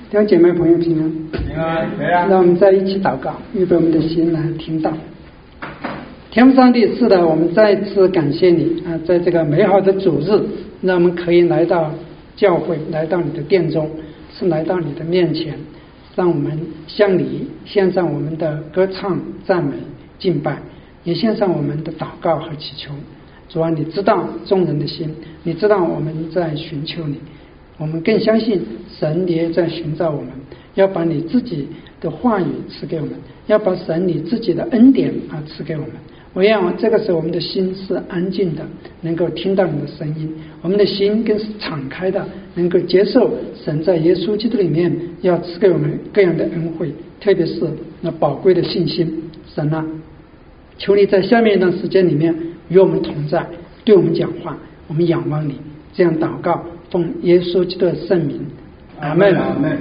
弟兄姐妹朋友平安。 平安，平安。 让我们再一起祷告，预备我们的心来听到。天父上帝，是的，我们再次感谢你啊，在这个美好的主日，让我们可以来到教会，来到你的殿中，是来到你的面前，让我们向你献上我们的歌唱、赞美、敬拜，也献上我们的祷告和祈求。主啊，你知道众人的心，你知道我们在寻求你，我们更相信神也在寻找我们，要把你自己的话语赐给我们，要把神你自己的恩典赐给我们。我愿这个时候我们的心是安静的，能够听到你的声音，我们的心更是敞开的，能够接受神在耶稣基督里面要赐给我们各样的恩惠，特别是那宝贵的信心。神啊，求你在下面一段时间里面与我们同在，对我们讲话，我们仰望你。这样祷告，奉耶稣基督的圣名，阿们。 阿们。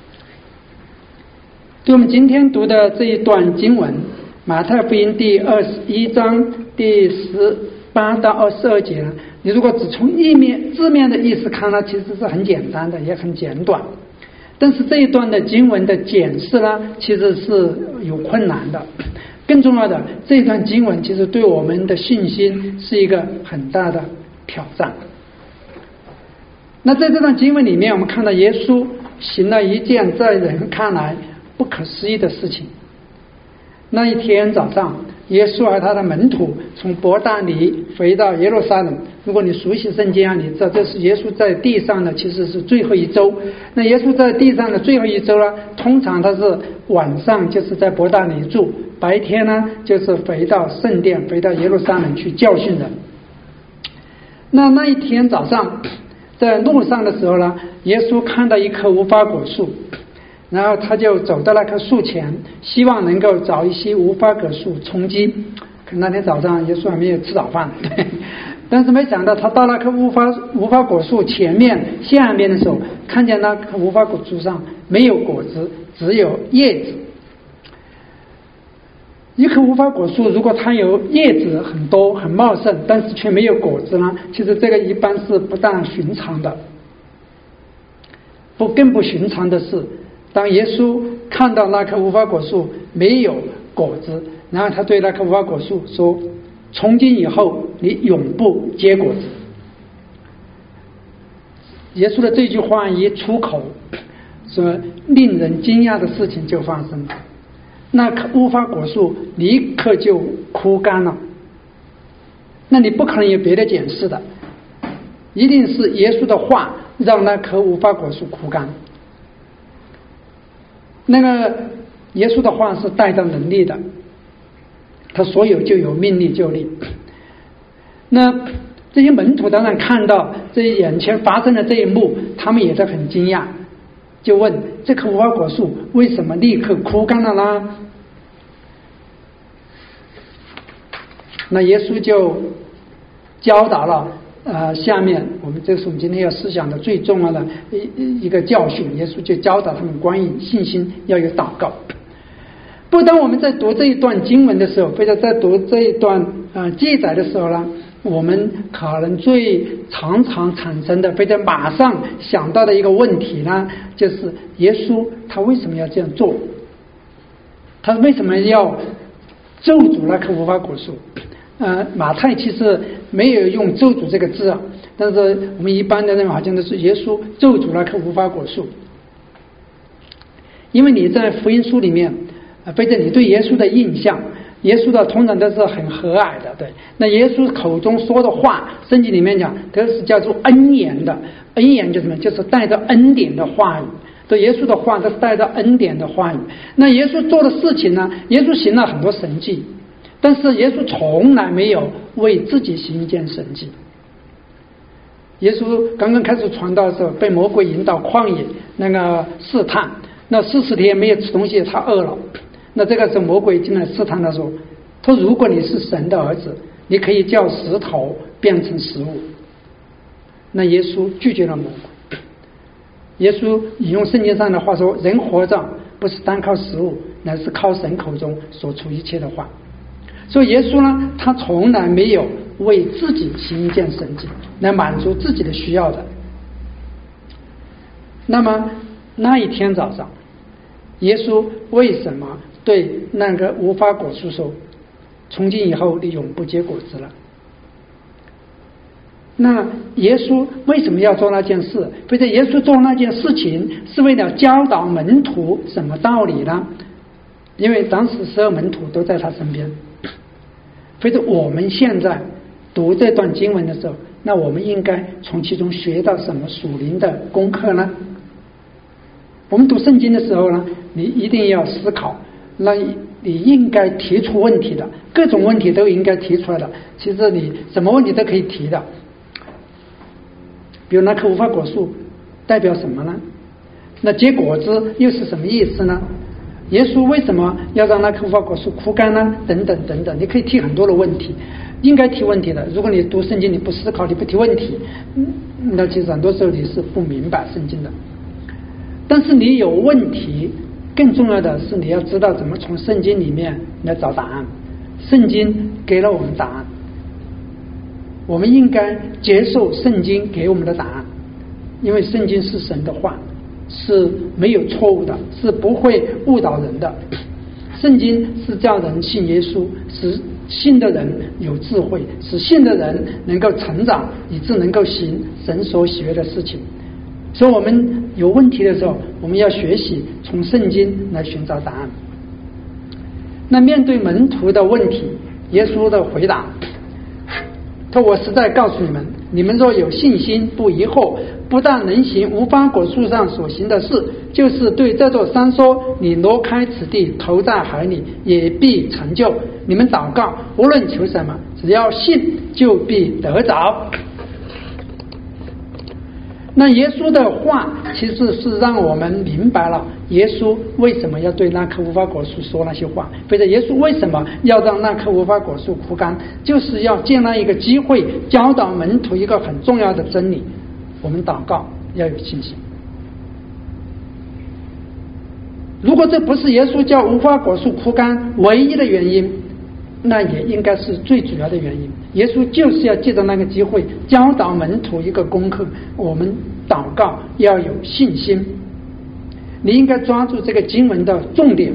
对我们今天读的这一段经文，马太福音第21章第18到22节，你如果只从字面的意思看，它其实是很简单的，也很简短。但是这一段的经文的解释呢，其实是有困难的。更重要的，这一段经文其实对我们的信心是一个很大的挑战。那在这段经文里面，我们看到耶稣行了一件在人看来不可思议的事情。那一天早上，耶稣和他的门徒从伯大尼回到耶路撒冷。如果你熟悉圣经你知道这是耶稣在地上的其实是最后一周。那耶稣在地上的最后一周呢，通常他是晚上就是在伯大尼住，白天呢就是回到圣殿，回到耶路撒冷去教训人。那一天早上在路上的时候呢，耶稣看到一棵无花果树，然后他就走到那棵树前，希望能够找一些无花果树充饥。可那天早上耶稣还没有吃早饭，但是没想到他到那棵无花果树前面下面的时候，看见那棵无花果树上没有果子，只有叶子。一棵无花果树如果它有叶子很多很茂盛，但是却没有果子呢，其实这个一般是不大寻常的。更不寻常的是，当耶稣看到那棵无花果树没有果子，然后他对那棵无花果树说，从今以后你永不结果子。耶稣的这句话一出口，说令人惊讶的事情就发生了，那棵无花果树立刻就枯干了。那你不可能有别的解释的，一定是耶稣的话让那棵无花果树枯干。那个耶稣的话是带着能力的，他所有就有，命立就立。那这些门徒当然看到这眼前发生的这一幕，他们也是很惊讶，就问这棵无花果树为什么立刻枯干了呢？那耶稣就教导了下面这是我们今天要思想的最重要的一个教训。耶稣就教导他们关于信心要有祷告。不当我们在读这一段经文的时候，或者在读这一段记载的时候呢，我们可能最常产生的或者马上想到的一个问题呢，就是耶稣他为什么要这样做？他为什么要咒诅那棵无花果树？马太其实没有用咒诅这个字但是我们一般的认为好像都是耶稣咒诅那棵无花果树。因为你在福音书里面或者你对耶稣的印象，耶稣的通常都是很和蔼的，对。那耶稣口中说的话，圣经里面讲都是叫做恩言的，恩言就是什么？就是带着恩典的话语。对，耶稣的话都是带着恩典的话语。那耶稣做的事情呢，耶稣行了很多神迹，但是耶稣从来没有为自己行一件神迹。耶稣刚刚开始传道的时候，被魔鬼引到旷野那个试探，那40天没有吃东西，他饿了。那这个时候魔鬼进来试探他说，如果你是神的儿子，你可以叫石头变成食物。那耶稣拒绝了魔鬼。耶稣引用圣经上的话说，人活着不是单靠食物，乃是靠神口中所出一切的话。所以耶稣呢，他从来没有为自己行一件神迹来满足自己的需要的。那么那一天早上，耶稣为什么对那个无花果树说：“从今以后你永不结果子了？”那耶稣为什么要做那件事？或者耶稣做那件事情是为了教导门徒什么道理呢？因为当时12门徒都在他身边。或者我们现在读这段经文的时候，那我们应该从其中学到什么属灵的功课呢？我们读圣经的时候呢，你一定要思考，那你应该提出问题的，各种问题都应该提出来的。其实你什么问题都可以提的。比如那棵无花果树代表什么呢？那结果子又是什么意思呢？耶稣为什么要让那棵无花果树枯干呢？等等等等，你可以提很多的问题，应该提问题的。如果你读圣经你不思考，你不提问题，那其实很多时候你是不明白圣经的。但是你有问题，更重要的是你要知道怎么从圣经里面来找答案。圣经给了我们答案，我们应该接受圣经给我们的答案，因为圣经是神的话，是没有错误的，是不会误导人的。圣经是叫人信耶稣，使信的人有智慧，使信的人能够成长，以致能够行神所喜悦的事情。所以我们有问题的时候，我们要学习从圣经来寻找答案。那面对门徒的问题，耶稣的回答说：“我实在告诉你们，你们若有信心，不疑惑，不但能行无花果树上所行的事，就是对这座山说：你挪开此地，投在海里，也必成就。你们祷告，无论求什么，只要信，就必得着。”那耶稣的话其实是让我们明白了耶稣为什么要对那棵无花果树说那些话，或者耶稣为什么要让那棵无花果树枯干，就是要建立一个机会，教导门徒一个很重要的真理：我们祷告要有信心。如果这不是耶稣叫无花果树枯干唯一的原因，那也应该是最主要的原因。耶稣就是要借着那个机会教导门徒一个功课：我们祷告要有信心。你应该抓住这个经文的重点，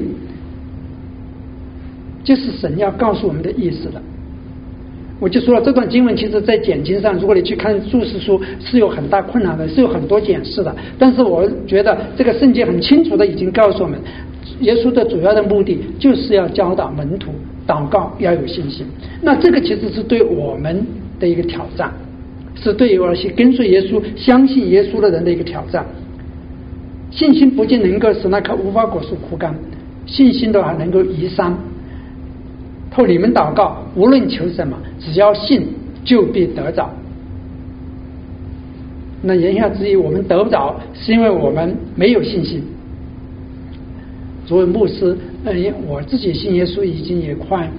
就是神要告诉我们的意思的。我就说了，这段经文其实在解经上，如果你去看注释书是有很大困难的，是有很多解释的。但是我觉得这个圣经很清楚的已经告诉我们，耶稣的主要的目的就是要教导门徒祷告要有信心。那这个其实是对我们的一个挑战，是对于那些跟随耶稣相信耶稣的人的一个挑战。信心不仅能够使那棵无花果树枯干，信心的话能够移山。后你们祷告，无论求什么，只要信，就必得着。那言下之意，我们得不着是因为我们没有信心。作为牧师，我自己信耶稣已经也快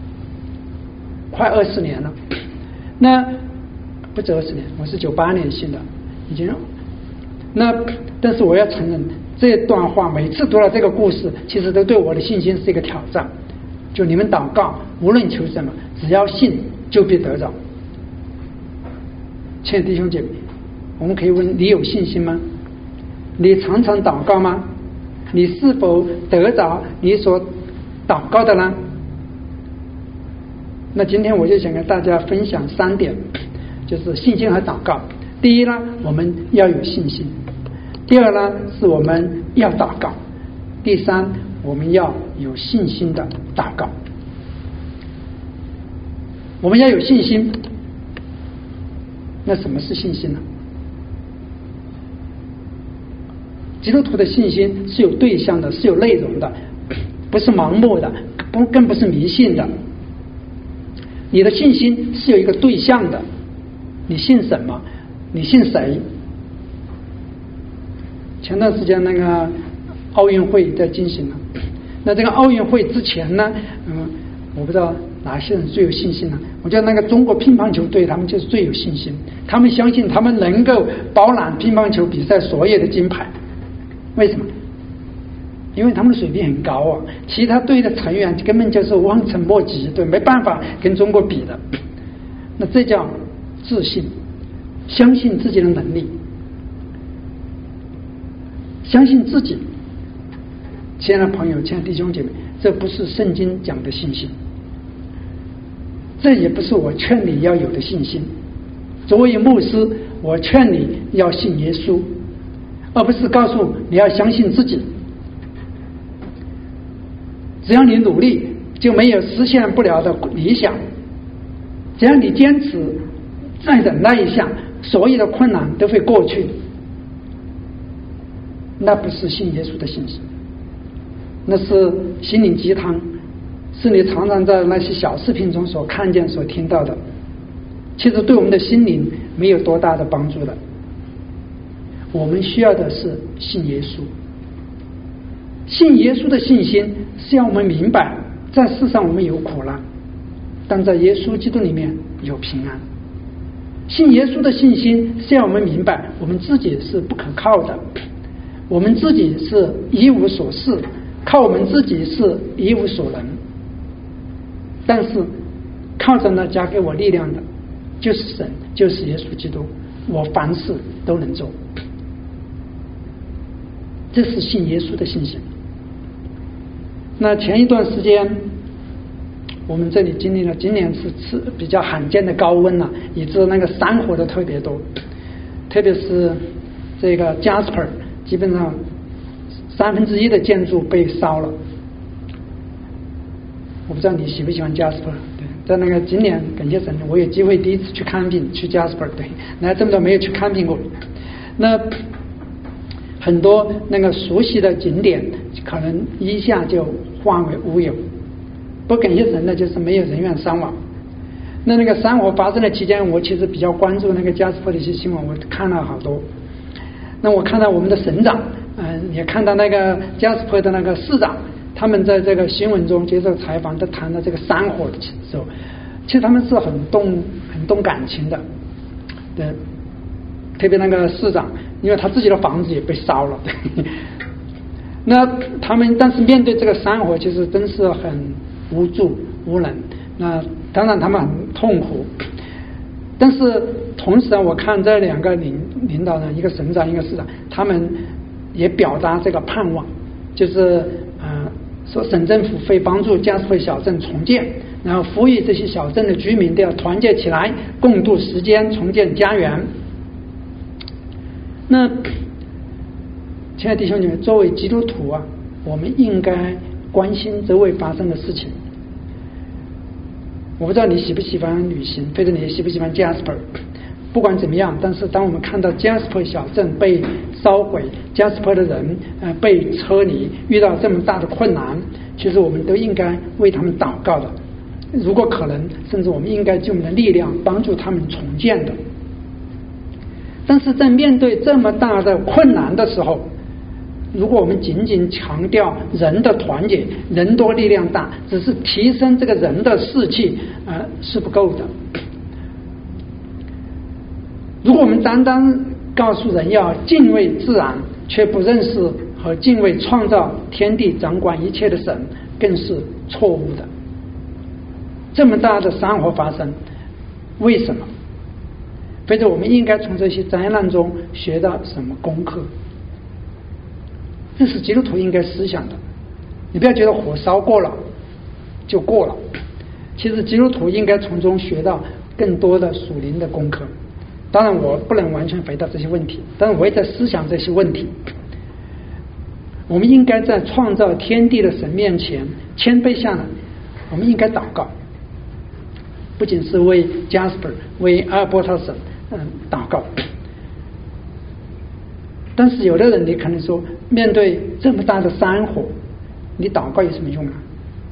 20年了。那不止20年，我是98年信的，已经。那但是我要承认，这段话每次读了这个故事，其实都对我的信心是一个挑战。就你们祷告，无论求什么，只要信，就必得着。亲爱的弟兄姐妹，我们可以问：你有信心吗？你常常祷告吗？你是否得着你所祷告的呢？那今天我就想跟大家分享3点，就是信心和祷告。第一呢，我们要有信心；第二呢，是我们要祷告；第三，我们要有信心的祷告。我们要有信心，那什么是信心呢？基督徒的信心是有对象的，是有内容的，不是盲目的，更不是迷信的。你的信心是有一个对象的，你信什么？你信谁？前段时间那个奥运会在进行了，那这个奥运会之前呢，我不知道哪些人最有信心呢？我觉得那个中国乒乓球队他们就是最有信心，他们相信他们能够包揽乒乓球比赛所有的金牌。为什么？因为他们的水平很高啊，其他队的成员根本就是望尘莫及，对，没办法跟中国比的。那这叫自信，相信自己的能力。 相信自己。亲爱的朋友，亲爱的弟兄姐妹，这不是圣经讲的信心，这也不是我劝你要有的信心。作为牧师，我劝你要信耶稣，而不是告诉你要相信自己。只要你努力，就没有实现不了的理想。只要你坚持，再忍耐一下，所有的困难都会过去。那不是信耶稣的信心，那是心灵鸡汤，是你常常在那些小视频中所看见、所听到的，其实对我们的心灵没有多大的帮助的。我们需要的是信耶稣。信耶稣的信心是要我们明白，在世上我们有苦难，但在耶稣基督里面有平安。信耶稣的信心是要我们明白，我们自己是不可靠的，我们自己是一无所事，靠我们自己是一无所能。但是靠着那加给我力量的，就是神，就是耶稣基督，我凡事都能做。这是信耶稣的信心。那前一段时间我们这里经历了，今年是比较罕见的高温了，以致那个山火的特别多，特别是这个 Jasper 基本上1/3的建筑被烧了。我不知道你喜不喜欢 Jasper， 对，在那个今年感谢神，我有机会第一次去看病，去 Jasper， 对，那这么多没有去看病过。那很多那个熟悉的景点可能一下就化为乌有。不感谢神的就是没有人员伤亡。那个山火发生的期间，我其实比较关注那个加斯坡的一些新闻，我看了好多。那我看到我们的省长，也看到那个加斯坡的那个市长，他们在这个新闻中接受采访，都谈到这个山火的时候，其实他们是很动感情的。对，特别那个市长，因为他自己的房子也被烧了。那他们但是面对这个山火，其实真是很无助无能。那当然他们很痛苦，但是同时我看这2个领导人，一个省长一个市长，他们也表达这个盼望，就是说省政府会帮助加斯坡小镇重建，然后呼吁这些小镇的居民都要团结起来，共度时间，重建家园。那亲爱的弟兄姐妹，作为基督徒啊，我们应该关心周围发生的事情。我不知道你喜不喜欢旅行，或者你喜不喜欢 Jasper， 不管怎么样，但是当我们看到 Jasper 小镇被烧毁， Jasper 的人被车厘，遇到这么大的困难，其实我们都应该为他们祷告的。如果可能，甚至我们应该尽我们的力量帮助他们重建的。但是在面对这么大的困难的时候，如果我们仅仅强调人的团结，人多力量大，只是提升这个人的士气，是不够的。如果我们单单告诉人要敬畏自然，却不认识和敬畏创造天地掌管一切的神，更是错误的。这么大的山火发生，为什么？或者我们应该从这些灾难中学到什么功课？这是基督徒应该思想的。你不要觉得火烧过了就过了，其实基督徒应该从中学到更多的属灵的功课。当然我不能完全回答这些问题，但是我也在思想这些问题。我们应该在创造天地的神面前谦卑下来，我们应该祷告，不仅是为 Jasper 为阿尔伯特省祷告。但是有的人你可能说，面对这么大的山火，你祷告有什么用啊？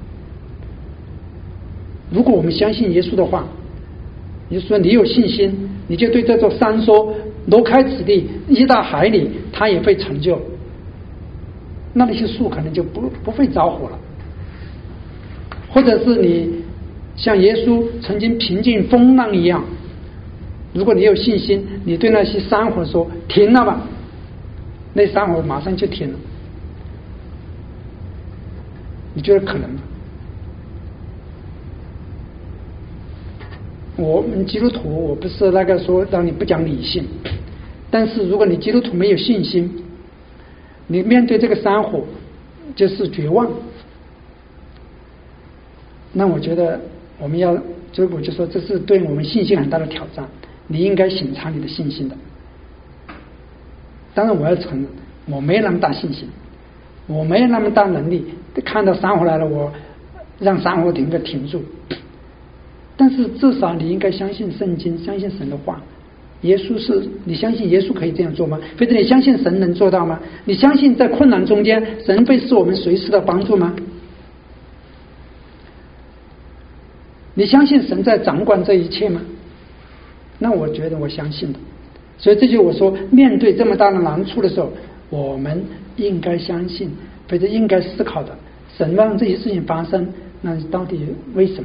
如果我们相信耶稣的话，也就是说你有信心，你就对这座山说，挪开此地，移到海里，它也会成就。那些树可能就不会着火了。或者是你像耶稣曾经平静风浪一样，如果你有信心，你对那些山火说停了吧，那山火马上就停了。你觉得可能吗？我们基督徒，我不是说让你不讲理性，但是如果你基督徒没有信心， 你面对这个山火就是绝望。那我觉得我们要，所以我就说这是对我们信心很大的挑战，你应该审查你的信心的。当然我要承认我没有那么大信心，我没有那么大能力看到山火来了我让山火停住，但是至少你应该相信圣经，相信神的话。耶稣是，你相信耶稣可以这样做吗？或者你相信神能做到吗？你相信在困难中间神会是我们随时的帮助吗？你相信神在掌管这一切吗？那我觉得我相信的。所以这就我说，面对这么大的难处的时候，我们应该相信，或者应该思考的，神让这些事情发生，那到底为什么？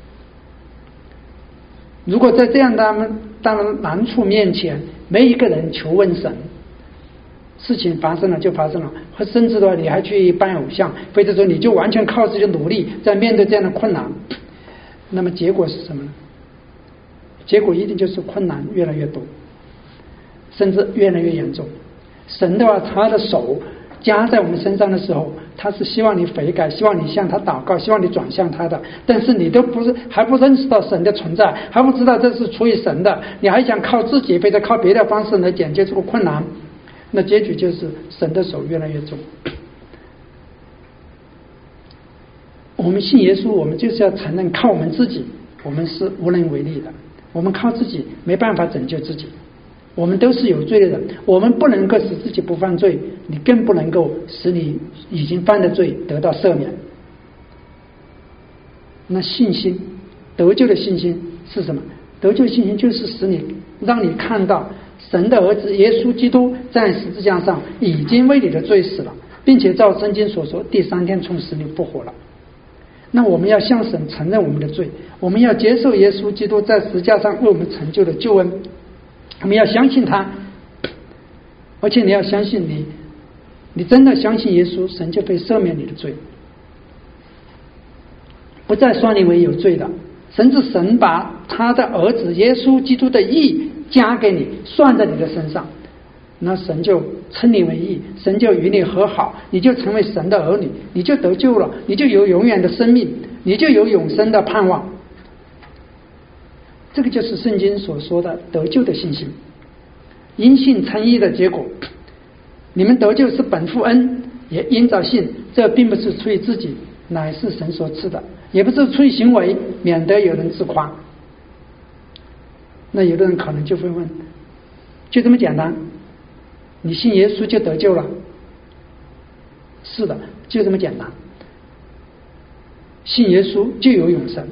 如果在这样的难处面前，没一个人求问神，事情发生了就发生了，或甚至的话你还去拜偶像，或者说你就完全靠自己的努力在面对这样的困难，那么结果是什么呢？结果一定就是困难越来越多，甚至越来越严重。神的话，他的手加在我们身上的时候，他是希望你悔改，希望你向他祷告，希望你转向他的。但是你都还不认识到神的存在，还不知道这是出于神的，你还想靠自己或者靠别的方式来解决这个困难，那结局就是神的手越来越重。我们信耶稣，我们就是要承认靠我们自己我们是无能为力的，我们靠自己没办法拯救自己，我们都是有罪的人，我们不能够使自己不犯罪，你更不能够使你已经犯的罪得到赦免。那信心，得救的信心是什么？得救的信心就是让你看到神的儿子耶稣基督在十字架上已经为你的罪死了，并且照圣经所说第3天从死里复活了。那我们要向神承认我们的罪，我们要接受耶稣基督在十字架上为我们成就的救恩，我们要相信他，而且你要相信你真的相信耶稣，神就会赦免你的罪，不再算你为有罪的，甚至神把他的儿子耶稣基督的义加给你，算在你的身上，那神就称你为义，神就与你和好，你就成为神的儿女，你就得救了，你就有永远的生命，你就有永生的盼望。这个就是圣经所说的得救的信心，因信称义的结果。你们得救是本乎恩，也因着信，这并不是出于自己，乃是神所赐的，也不是出于行为，免得有人自夸。那有的人可能就会问，就这么简单，你信耶稣就得救了？是的，就这么简单，信耶稣就有永生，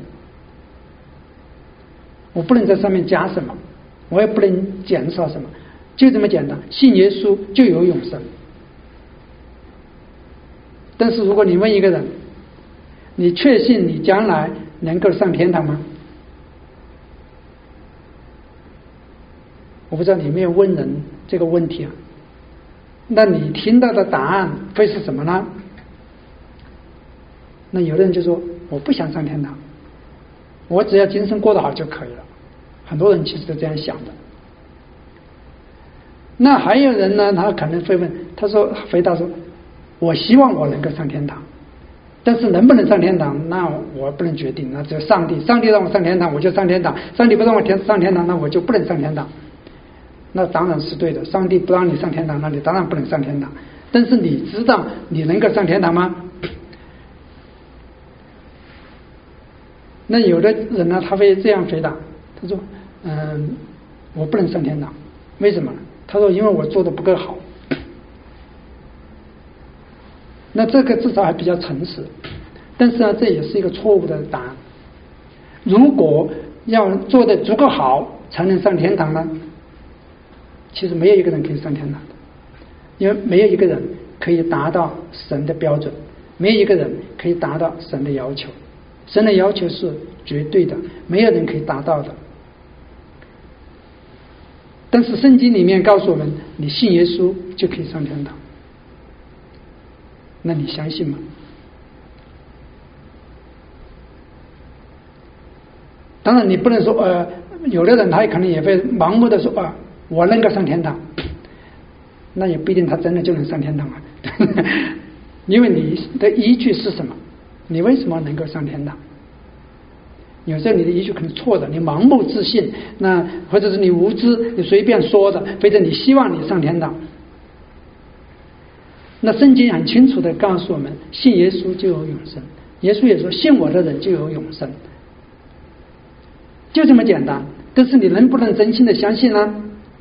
我不能在上面加什么，我也不能减少什么，就这么简单，信耶稣就有永生。但是如果你问一个人，你确信你将来能够上天堂吗？我不知道你有没有问人这个问题啊？那你听到的答案会是什么呢？那有的人就说我不想上天堂，我只要今生过得好就可以了。很多人其实都这样想的。那还有人呢，他可能会问，回答说我希望我能够上天堂，但是能不能上天堂那我不能决定，那只有上帝让我上天堂我就上天堂，上帝不让我上天堂那我就不能上天堂。那当然是对的，上帝不让你上天堂，那你当然不能上天堂。但是你知道你能够上天堂吗？那有的人呢，他会这样回答，他说我不能上天堂，为什么呢？他说因为我做的不够好。那这个至少还比较诚实，但是呢，这也是一个错误的答案。如果要做的足够好才能上天堂呢？其实没有一个人可以上天堂的，因为没有一个人可以达到神的标准，没有一个人可以达到神的要求，神的要求是绝对的，没有人可以达到的。但是圣经里面告诉我们，你信耶稣就可以上天堂，那你相信吗？当然你不能说有的人他可能也会盲目的说我能够上天堂，那也不一定他真的就能上天堂啊。 因为你的依据是什么？你为什么能够上天堂？有时候你的依据可能错的，你盲目自信，那或者是你无知，你随便说的，或者你希望你上天堂。那圣经很清楚的告诉我们，信耶稣就有永生。耶稣也说，信我的人就有永生，就这么简单。但是你能不能真心的相信呢？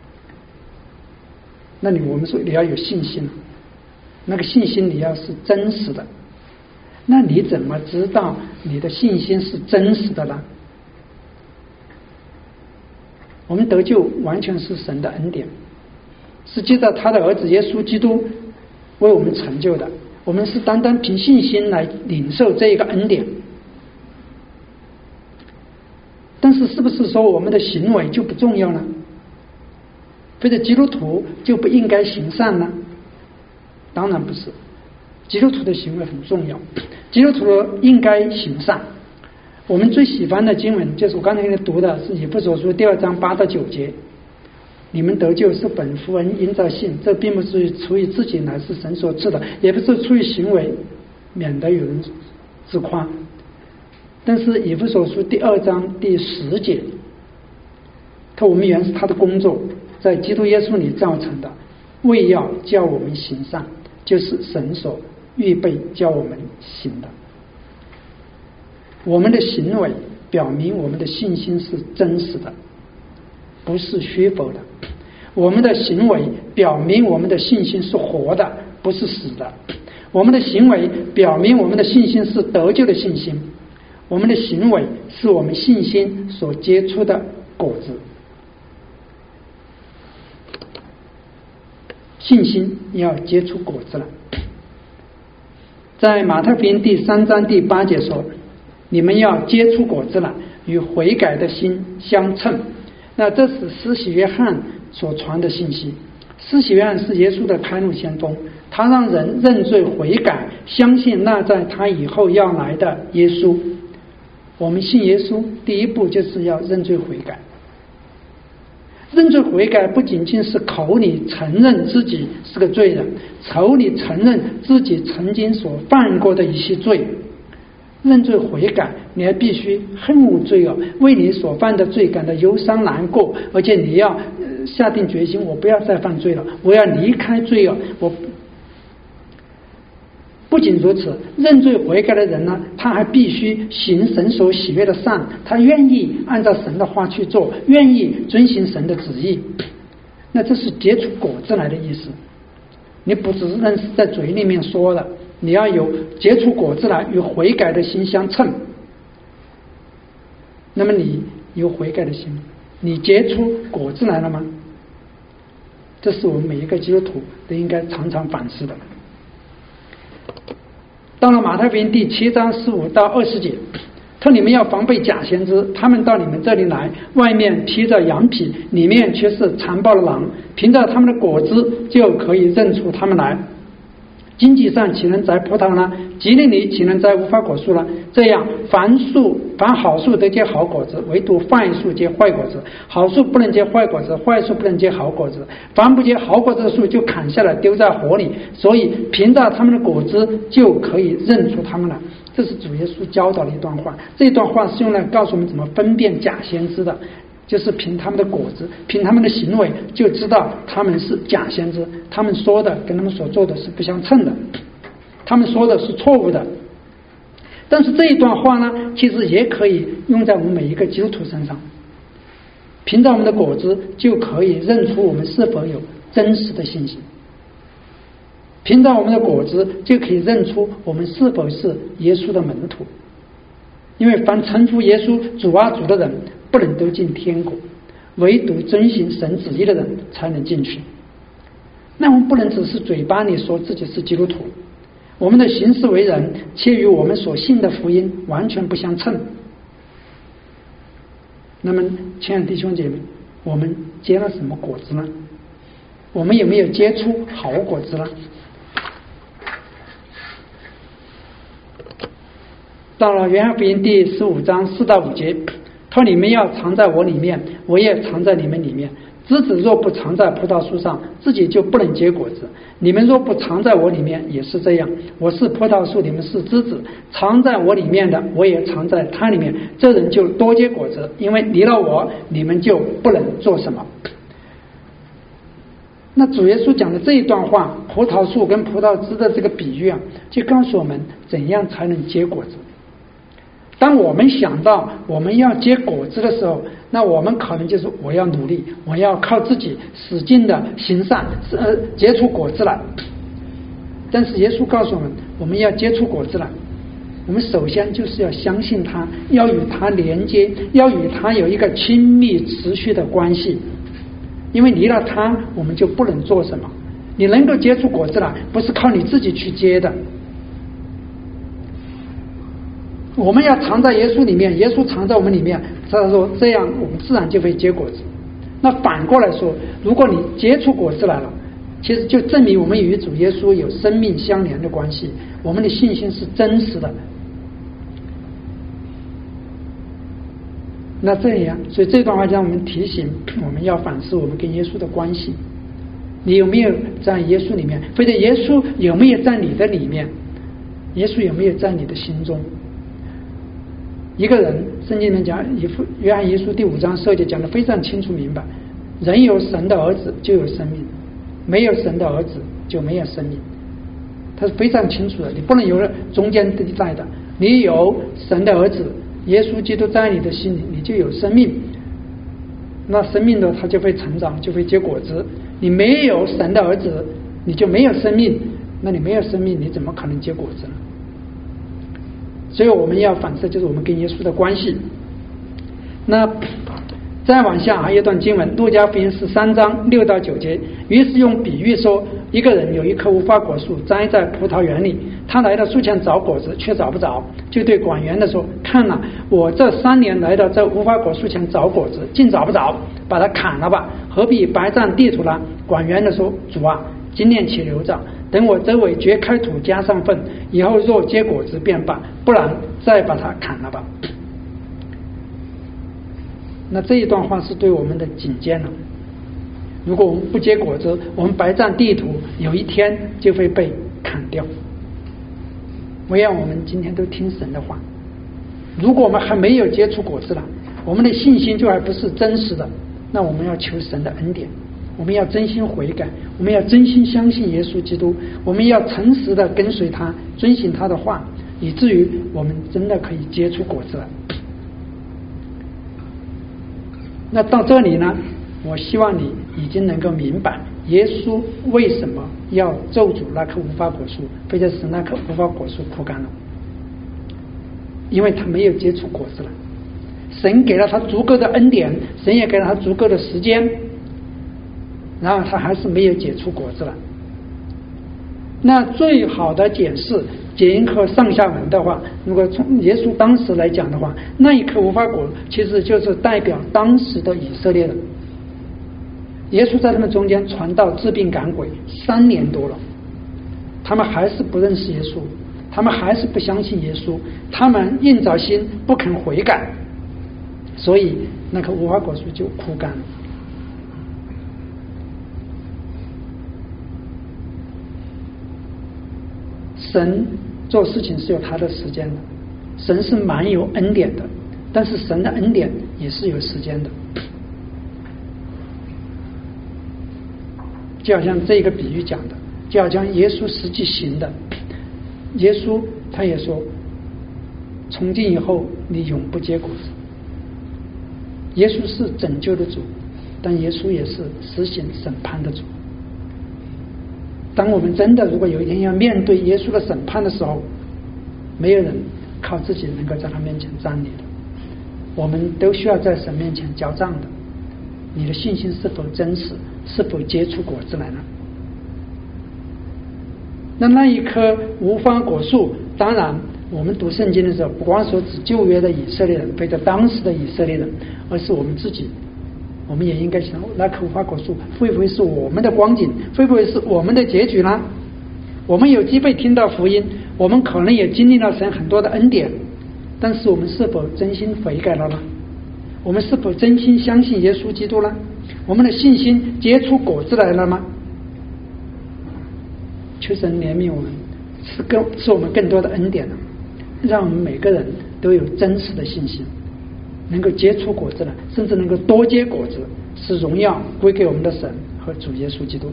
那我们说你要有信心，那个信心你要是真实的，那你怎么知道你的信心是真实的呢？我们得救完全是神的恩典，是借着他的儿子耶稣基督为我们成就的，我们是单单凭信心来领受这一个恩典。但是是不是说我们的行为就不重要呢？或者基督徒就不应该行善呢？当然不是，基督徒的行为很重要，基督徒应该行善。我们最喜欢的经文就是我刚才给你读的，是以弗所书2章8到9节。你们得救是本乎恩，因着信，这并不是出于自己，乃是神所赐的，也不是出于行为，免得有人自夸。但是以弗所书2章第10节，我们原是他的工作，在基督耶稣里造成的，为要叫我们行善，就是神所预备叫我们行的。我们的行为表明我们的信心是真实的，不是虚浮的。我们的行为表明我们的信心是活的，不是死的。我们的行为表明我们的信心是得救的信心。我们的行为是我们信心所结出的果子。信心要结出果子来。在马太福音第3章第8节说，你们要结出果子来，与悔改的心相称。那这是施洗约翰所传的信息。施洗约翰是耶稣的开路先锋，他让人认罪悔改，相信那在他以后要来的耶稣。我们信耶稣第一步就是要认罪悔改。认罪悔改不仅仅是口里承认自己是个罪人，口里承认自己曾经所犯过的一些罪。认罪悔改，你还必须恨恶罪恶，为你所犯的罪感到忧伤难过，而且你要下定决心，我不要再犯罪了，我要离开罪恶。不仅如此，认罪悔改的人呢，他还必须行神所喜悦的善，他愿意按照神的话去做，愿意遵行神的旨意。那这是结出果子来的意思。你不只是认识在嘴里面说的，你要有结出果子来，与悔改的心相称。那么你有悔改的心，你结出果子来了吗？这是我们每一个基督徒都应该常常反思的。到了马太福音第7章15到20节，说你们要防备假先知，他们到你们这里来，外面披着羊皮，里面却是残暴的狼，凭着他们的果子就可以认出他们来。荆棘上岂能摘葡萄呢？棘林里岂能摘无花果树呢？这样凡好树都结好果子，唯独坏树结坏果子。好树不能结坏果子，坏树不能结好果子。凡不结好果子的树就砍下来丢在火里。所以凭着他们的果子就可以认出他们来。这是主耶稣教导的一段话。这段话是用来告诉我们怎么分辨假先知的，就是凭他们的果子，凭他们的行为就知道他们是假先知，他们说的跟他们所做的是不相称的，他们说的是错误的。但是这一段话呢，其实也可以用在我们每一个基督徒身上。凭着我们的果子就可以认出我们是否有真实的信心，凭着我们的果子就可以认出我们是否是耶稣的门徒。因为凡称呼耶稣主啊主的人不能都进天国，唯独遵行神旨意的人才能进去。那我们不能只是嘴巴里说自己是基督徒，我们的行事为人却与我们所信的福音完全不相称。那么亲爱的弟兄姐妹，我们结了什么果子呢？我们有没有结出好果子呢？到了约翰福音第15章4到5节，说你们要藏在我里面，我也藏在你们里面。 枝子若不藏在葡萄树上，自己就不能结果子。你们若不藏在我里面，也是这样。我是葡萄树，你们是枝子，藏在我里面的，我也藏在他里面，这人就多结果子，因为离了我，你们就不能做什么。那主耶稣讲的这一段话，葡萄树跟葡萄枝的这个比喻啊，就告诉我们怎样才能结果子。当我们想到我们要结果子的时候，那我们可能就是我要努力，我要靠自己使劲的行善，结出果子来。但是耶稣告诉我们，我们要结出果子来，我们首先就是要相信他，要与他连接，要与他有一个亲密持续的关系。因为离了他，我们就不能做什么。你能够结出果子来，不是靠你自己去结的。我们要藏在耶稣里面，耶稣藏在我们里面，他说这样我们自然就会结果子。那反过来说，如果你结出果子来了，其实就证明我们与主耶稣有生命相连的关系，我们的信心是真实的。那这样，所以这段话让我们提醒我们要反思我们跟耶稣的关系。你有没有在耶稣里面？或者耶稣有没有在你的里面？耶稣有没有在你的心中？一个人，圣经里面讲，约翰一书第5章12节讲得非常清楚明白：人有神的儿子就有生命，没有神的儿子就没有生命。他是非常清楚的，你不能有中间地带的。你有神的儿子耶稣基督在你的心里，你就有生命。那生命呢，它就会成长，就会结果子。你没有神的儿子，你就没有生命。那你没有生命，你怎么可能结果子呢？所以我们要反思，就是我们跟耶稣的关系。那再往下还有一段经文，路加福音13章6到9节。于是用比喻说，一个人有一棵无花果树栽在葡萄园里，他来到树前找果子，却找不着，就对管园的说：看了，我这3年来到这无花果树前找果子，竟找不着，把它砍了吧，何必白占地土呢？管园的说：主啊，今年且留着，等我周围掘开土，加上粪，以后若结果子便罢，不然再把它砍了吧。那这一段话是对我们的警戒了。如果我们不结果子，我们白占地土，有一天就会被砍掉。我要我们今天都听神的话。如果我们还没有结出果子来，我们的信心就还不是真实的，那我们要求神的恩典，我们要真心悔改，我们要真心相信耶稣基督，我们要诚实的跟随他，遵行他的话，以至于我们真的可以结出果子来。那到这里呢，我希望你已经能够明白耶稣为什么要咒诅那棵无花果树，或者使那棵无花果树枯干了，因为他没有结出果子来。神给了他足够的恩典，神也给了他足够的时间，然后他还是没有结出果子来。那最好的解释结合上下文的话，如果从耶稣当时来讲的话，那一棵无花果其实就是代表当时的以色列人。耶稣在他们中间传道治病赶鬼3年多了，他们还是不认识耶稣，他们还是不相信耶稣，他们硬着心不肯悔改，所以那棵无花果树就枯干了。神做事情是有他的时间的，神是蛮有恩典的，但是神的恩典也是有时间的。就好像这个比喻讲的，就好像耶稣实际行的，耶稣他也说，从今以后你永不结果子。耶稣是拯救的主，但耶稣也是实行审判的主。当我们真的如果有一天要面对耶稣的审判的时候，没有人靠自己能够在他面前站立的，我们都需要在神面前交账的。你的信心是否真实，是否结出果子来呢？那一棵无花果树，当然我们读圣经的时候，不光说指旧约的以色列人或者当时的以色列人，而是我们自己，我们也应该想，那棵无花果树会不会是我们的光景，会不会是我们的结局呢？我们有机会听到福音，我们可能也经历了神很多的恩典，但是我们是否真心悔改了呢？我们是否真心相信耶稣基督呢？ 我们的信心结出果子来了吗？求神怜悯我们，赐我们更多的恩典了，让我们每个人都有真实的信心，能够结出果子来，甚至能够多结果子，使荣耀归给我们的神和主耶稣基督。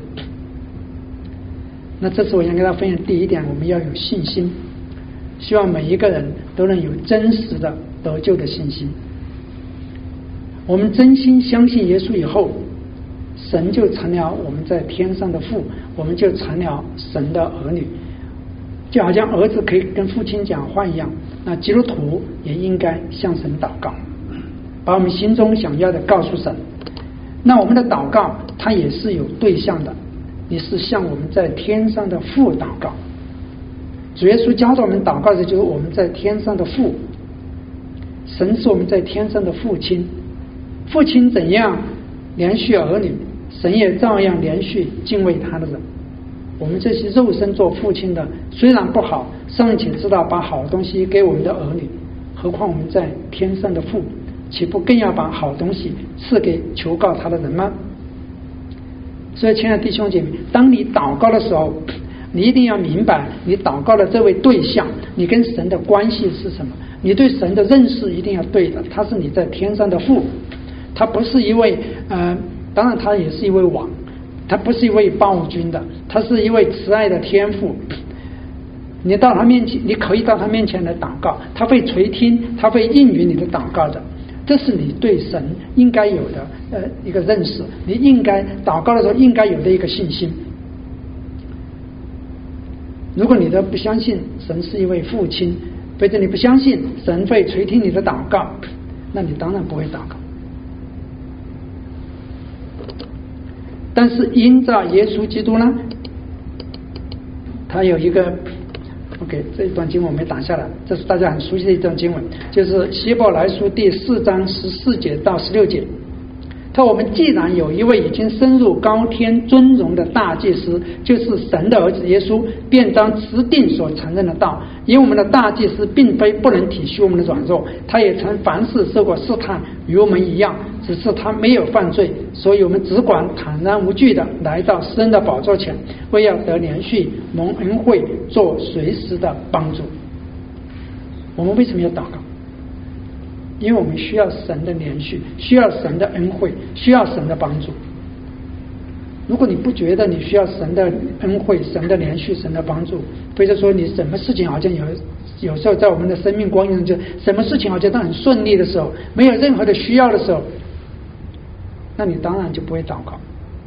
那这是我想跟大家分享第一点，我们要有信心，希望每一个人都能有真实的得救的信心。我们真心相信耶稣以后，神就成了我们在天上的父，我们就成了神的儿女，就好像儿子可以跟父亲讲话一样，那基督徒也应该向神祷告，把我们心中想要的告诉神。那我们的祷告它也是有对象的，你是向我们在天上的父祷告。主耶稣教导我们祷告的就是我们在天上的父，神是我们在天上的父亲，父亲怎样连续儿女，神也照样连续敬畏他的人。我们这些肉身做父亲的虽然不好，尚且知道把好东西给我们的儿女，何况我们在天上的父，岂不更要把好东西赐给求告他的人吗？所以亲爱的弟兄姐妹，当你祷告的时候，你一定要明白你祷告的这位对象，你跟神的关系是什么，你对神的认识一定要对的。他是你在天上的父，他不是一位当然他也是一位王，他不是一位暴君的，他是一位慈爱的天父。你到他面前，你可以到他面前来祷告，他会垂听，他会应允你的祷告的。这是你对神应该有的一个认识，你应该祷告的时候应该有的一个信心。如果你都不相信神是一位父亲，或者你不相信神会垂听你的祷告，那你当然不会祷告。但是因着耶稣基督呢，他有一个 OK， 这一段经文我没打下来，这是大家很熟悉的一段经文，就是希伯来书第4章14节到16节。他我们既然有一位已经升入高天尊荣的大祭司，就是神的儿子耶稣，便当持定所承认的道。因为我们的大祭司并非不能体恤我们的软弱，他也曾凡事受过试探，与我们一样，只是他没有犯罪，所以我们只管坦然无惧的来到施恩的宝座前，为要得连续蒙恩惠，做随时的帮助。我们为什么要祷告？因为我们需要神的连续，需要神的恩惠，需要神的帮助。如果你不觉得你需要神的恩惠、神的连续、神的帮助，或者说你什么事情好像有时候在我们的生命光阴中，什么事情好像都很顺利的时候，没有任何的需要的时候，那你当然就不会祷告。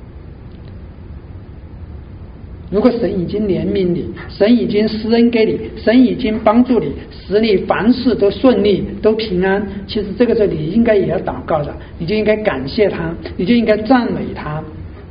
如果神已经怜悯你，神已经施恩给你，神已经帮助你，使你凡事都顺利都平安，其实这个时候你应该也要祷告的，你就应该感谢他，你就应该赞美他。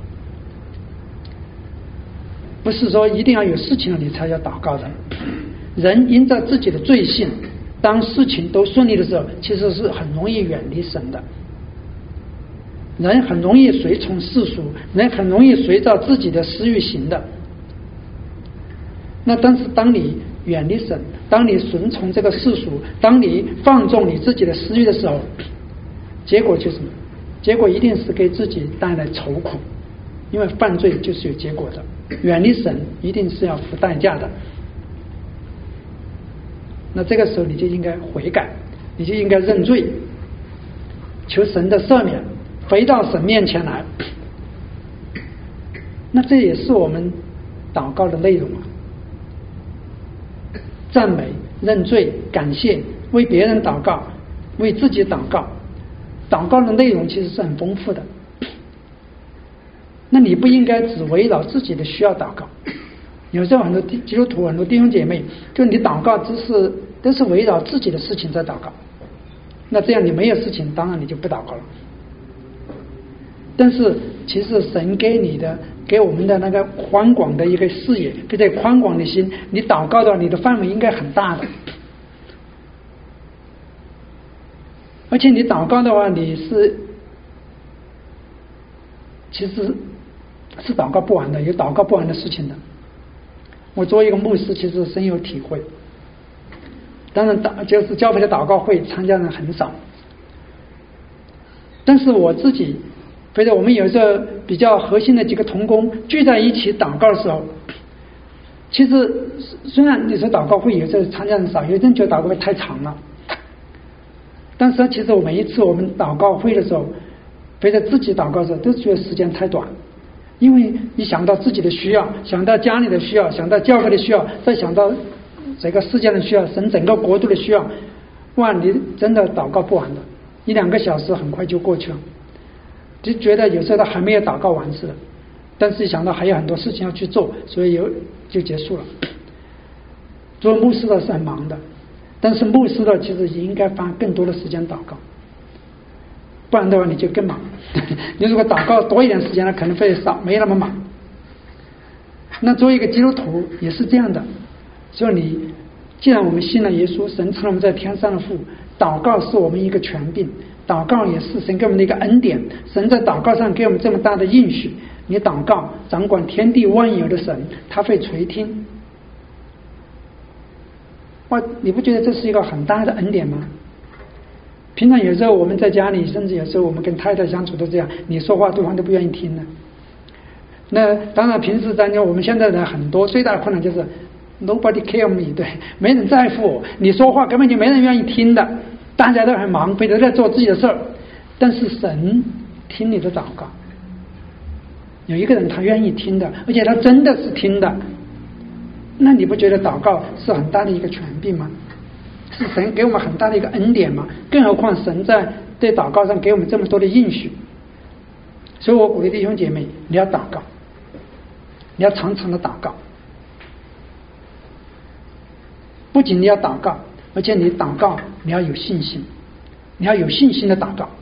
不是说一定要有事情了你才要祷告的。人因着自己的罪性，当事情都顺利的时候，其实是很容易远离神的。人很容易随从世俗，人很容易随着自己的私欲行的。那但是当你远离神，当你顺从这个世俗，当你放纵你自己的私欲的时候，结果就是什么？结果一定是给自己带来愁苦，因为犯罪就是有结果的，远离神一定是要付代价的。那这个时候你就应该悔改，你就应该认罪，求神的赦免，回到神面前来。那这也是我们祷告的内容啊，赞美、认罪、感谢，为别人祷告，为自己祷告。祷告的内容其实是很丰富的。那你不应该只围绕自己的需要祷告。有时候很多基督徒、很多弟兄姐妹，就你祷告都是围绕自己的事情在祷告。那这样你没有事情，当然你就不祷告了。但是其实神给我们的那个宽广的一个视野，跟这宽广的心，你祷告的你的范围应该很大的。而且你祷告的话，你其实是祷告不完的，有祷告不完的事情的。我作为一个牧师，其实深有体会。当然就是教会的祷告会参加人很少，但是我自己或者我们有时候比较核心的几个同工聚在一起祷告的时候，其实虽然你说祷告会有时候参加人少，有人觉得祷告会太长了，但是其实我每一次我们祷告会的时候，或者自己祷告的时候，都觉得时间太短。因为你想到自己的需要，想到家里的需要，想到教会的需要，再想到这个世界的需要，神整个国度的需要，哇，你真的祷告不完的，1-2个小时很快就过去了，就觉得有时候他还没有祷告完似的，但是想到还有很多事情要去做，所以就结束了。做牧师的是很忙的，但是牧师的其实也应该花更多的时间祷告，不然的话你就更忙。你如果祷告多一点时间了，可能会少，没那么忙。那作为一个基督徒也是这样的，所以你既然我们信了耶稣，神成了我们在天上的父，祷告是我们一个权柄，祷告也是神给我们的一个恩典，神在祷告上给我们这么大的应许，你祷告掌管天地万有的神，他会垂听。哇，你不觉得这是一个很大的恩典吗？平常有时候我们在家里，甚至有时候我们跟太太相处都这样，你说话对方都不愿意听的。那当然平时当中我们现在的很多最大的困难就是 nobody care me， 对，没人在乎我，你说话根本就没人愿意听的，大家都很忙，非得在做自己的事儿。但是神听你的祷告，有一个人他愿意听的，而且他真的是听的，那你不觉得祷告是很大的一个权柄吗？是神给我们很大的一个恩典嘛，更何况神在对祷告上给我们这么多的应许。所以我鼓励弟兄姐妹，你要祷告，你要常常的祷告，不仅你要祷告，而且你祷告你要有信心，你要有信心的祷告。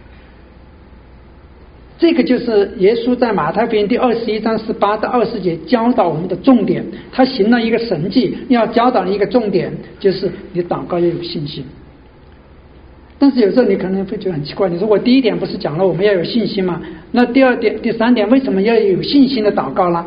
这个就是耶稣在马太福音第21章18到20节教导我们的重点，他行了一个神迹，要教导一个重点，就是你祷告要有信心。但是有时候你可能会觉得很奇怪，你说我第一点不是讲了我们要有信心吗？那第二点第三点为什么要有信心的祷告呢？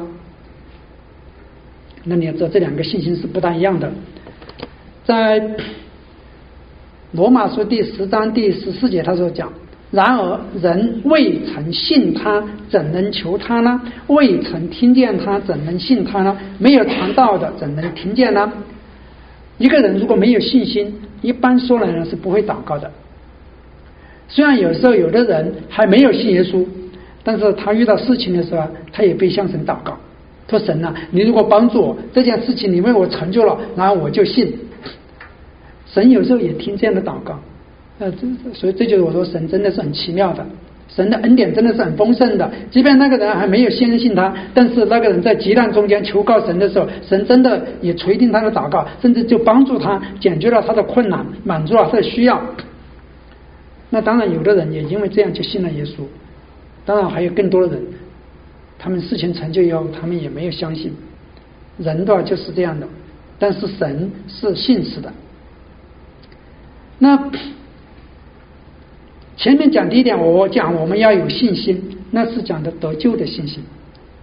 那你要知道这两个信心是不大一样的。在罗马书第10章第14节他说讲，然而人未曾信他，怎能求他呢？未曾听见他，怎能信他呢？没有传道的，怎能听见呢？一个人如果没有信心，一般说来人是不会祷告的。虽然有时候有的人还没有信耶稣，但是他遇到事情的时候，他也会向神祷告，说神啊，你如果帮助我这件事情，你为我成就了，然后我就信。神有时候也听这样的祷告。所以这就是我说神真的是很奇妙的，神的恩典真的是很丰盛的，即便那个人还没有先信他，但是那个人在急难中间求告神的时候，神真的也垂听他的祷告，甚至就帮助他解决了他的困难，满足了他的需要。那当然有的人也因为这样就信了耶稣，当然还有更多的人他们事情成就以后他们也没有相信，人的话就是这样的，但是神是信实的。那前面讲第一点，我讲我们要有信心，那是讲的得救的信心。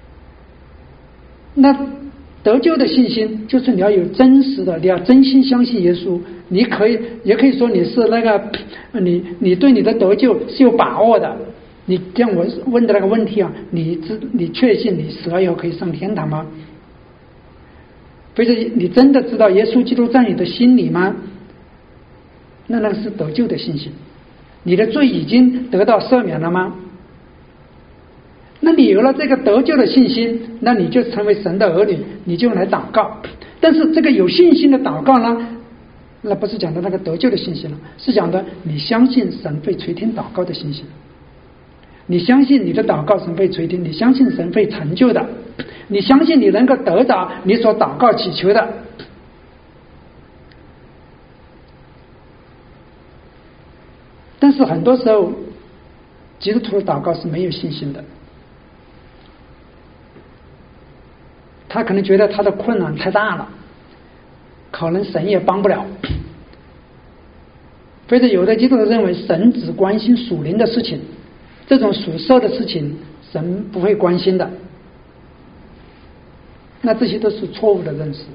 那得救的信心就是你要有真实的，你要真心相信耶稣。你可以也可以说你是那个你对你的得救是有把握的。你像我问的那个问题啊，你确信你死了以后可以上天堂吗？或者你真的知道耶稣基督在你的心里吗？那个是得救的信心。你的罪已经得到赦免了吗？那你有了这个得救的信心，那你就成为神的儿女，你就来祷告。但是这个有信心的祷告呢，那不是讲的那个得救的信心了，是讲的你相信神会垂听祷告的信心。你相信你的祷告神会垂听，你相信神会成就的，你相信你能够得着你所祷告祈求的。但是很多时候基督徒的祷告是没有信心的，他可能觉得他的困难太大了，可能神也帮不了，或者有的基督徒认为神只关心属灵的事情，这种属兽的事情神不会关心的。那这些都是错误的认识，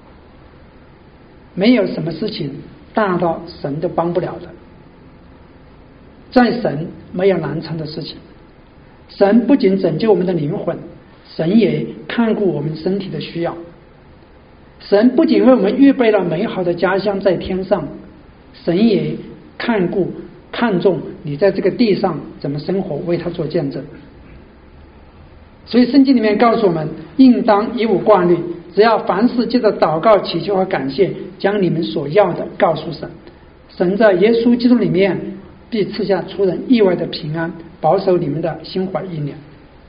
没有什么事情大到神都帮不了的，在神没有难成的事情。 神不仅拯救我们的灵魂，神也看顾我们身体的需要。神不仅为我们预备了美好的家乡在天上，神也看重你在这个地上怎么生活，为他做见证。所以圣经里面告诉我们，应当一无挂虑，只要凡事借着祷告、祈求和感谢，将你们所要的告诉神。神在耶稣基督里面必赐下出人意外的平安，保守你们的心怀意念。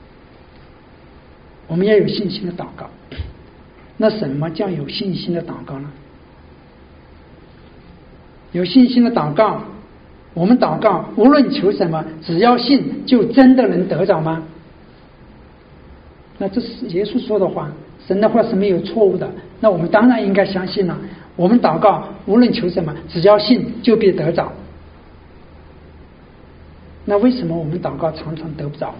我们要有信心的祷告。那什么叫有信心的祷告呢？有信心的祷告，我们祷告无论求什么，只要信，就真的能得着吗？那这是耶稣说的话，神的话是没有错误的，那我们当然应该相信了。我们祷告无论求什么，只要信，就必得着。那为什么我们祷告常常得不着呢？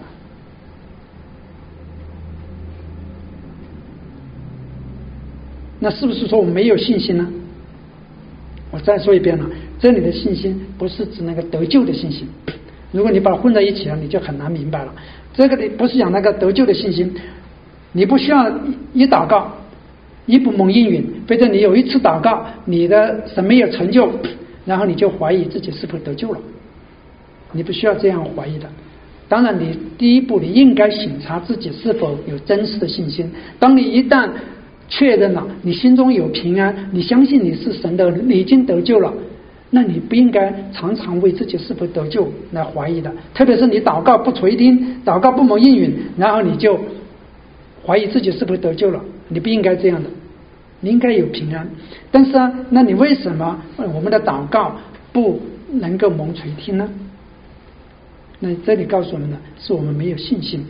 那是不是说我们没有信心呢？我再说一遍了，这里的信心不是指那个得救的信心，如果你把它混在一起了，你就很难明白了。这个不是讲那个得救的信心，你不需要一祷告一不蒙应允，或者你有一次祷告你的神没有成就，然后你就怀疑自己是否得救了，你不需要这样怀疑的。当然你第一步你应该省察自己是否有真实的信心。当你一旦确认了你心中有平安，你相信你是神的，你已经得救了，那你不应该常常为自己是否得救来怀疑的。特别是你祷告不垂听，祷告不蒙应允，然后你就怀疑自己是否得救了，你不应该这样的，你应该有平安。但是那你为什么我们的祷告不能够蒙垂听呢？那这里告诉我们的是我们没有信心。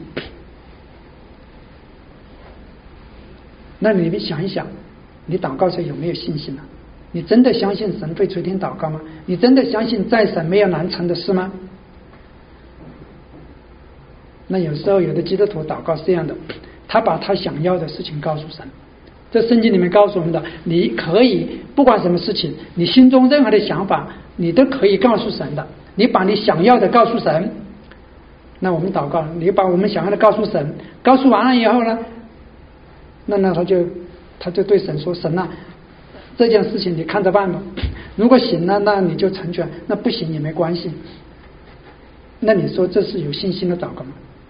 那你想一想，你祷告时有没有信心呢？你真的相信神会垂听祷告吗？你真的相信在神没有难成的事吗？那有时候有的基督徒祷告是这样的，他把他想要的事情告诉神。这圣经里面告诉我们的，你可以不管什么事情，你心中任何的想法你都可以告诉神的，你把你想要的告诉神。那我们祷告，你把我们想要的告诉神，告诉完了以后呢，那他就对神说，神啊，这件事情你看着办吧，如果行了那你就成全，那不行也没关系。那你说这是有信心的祷告吗？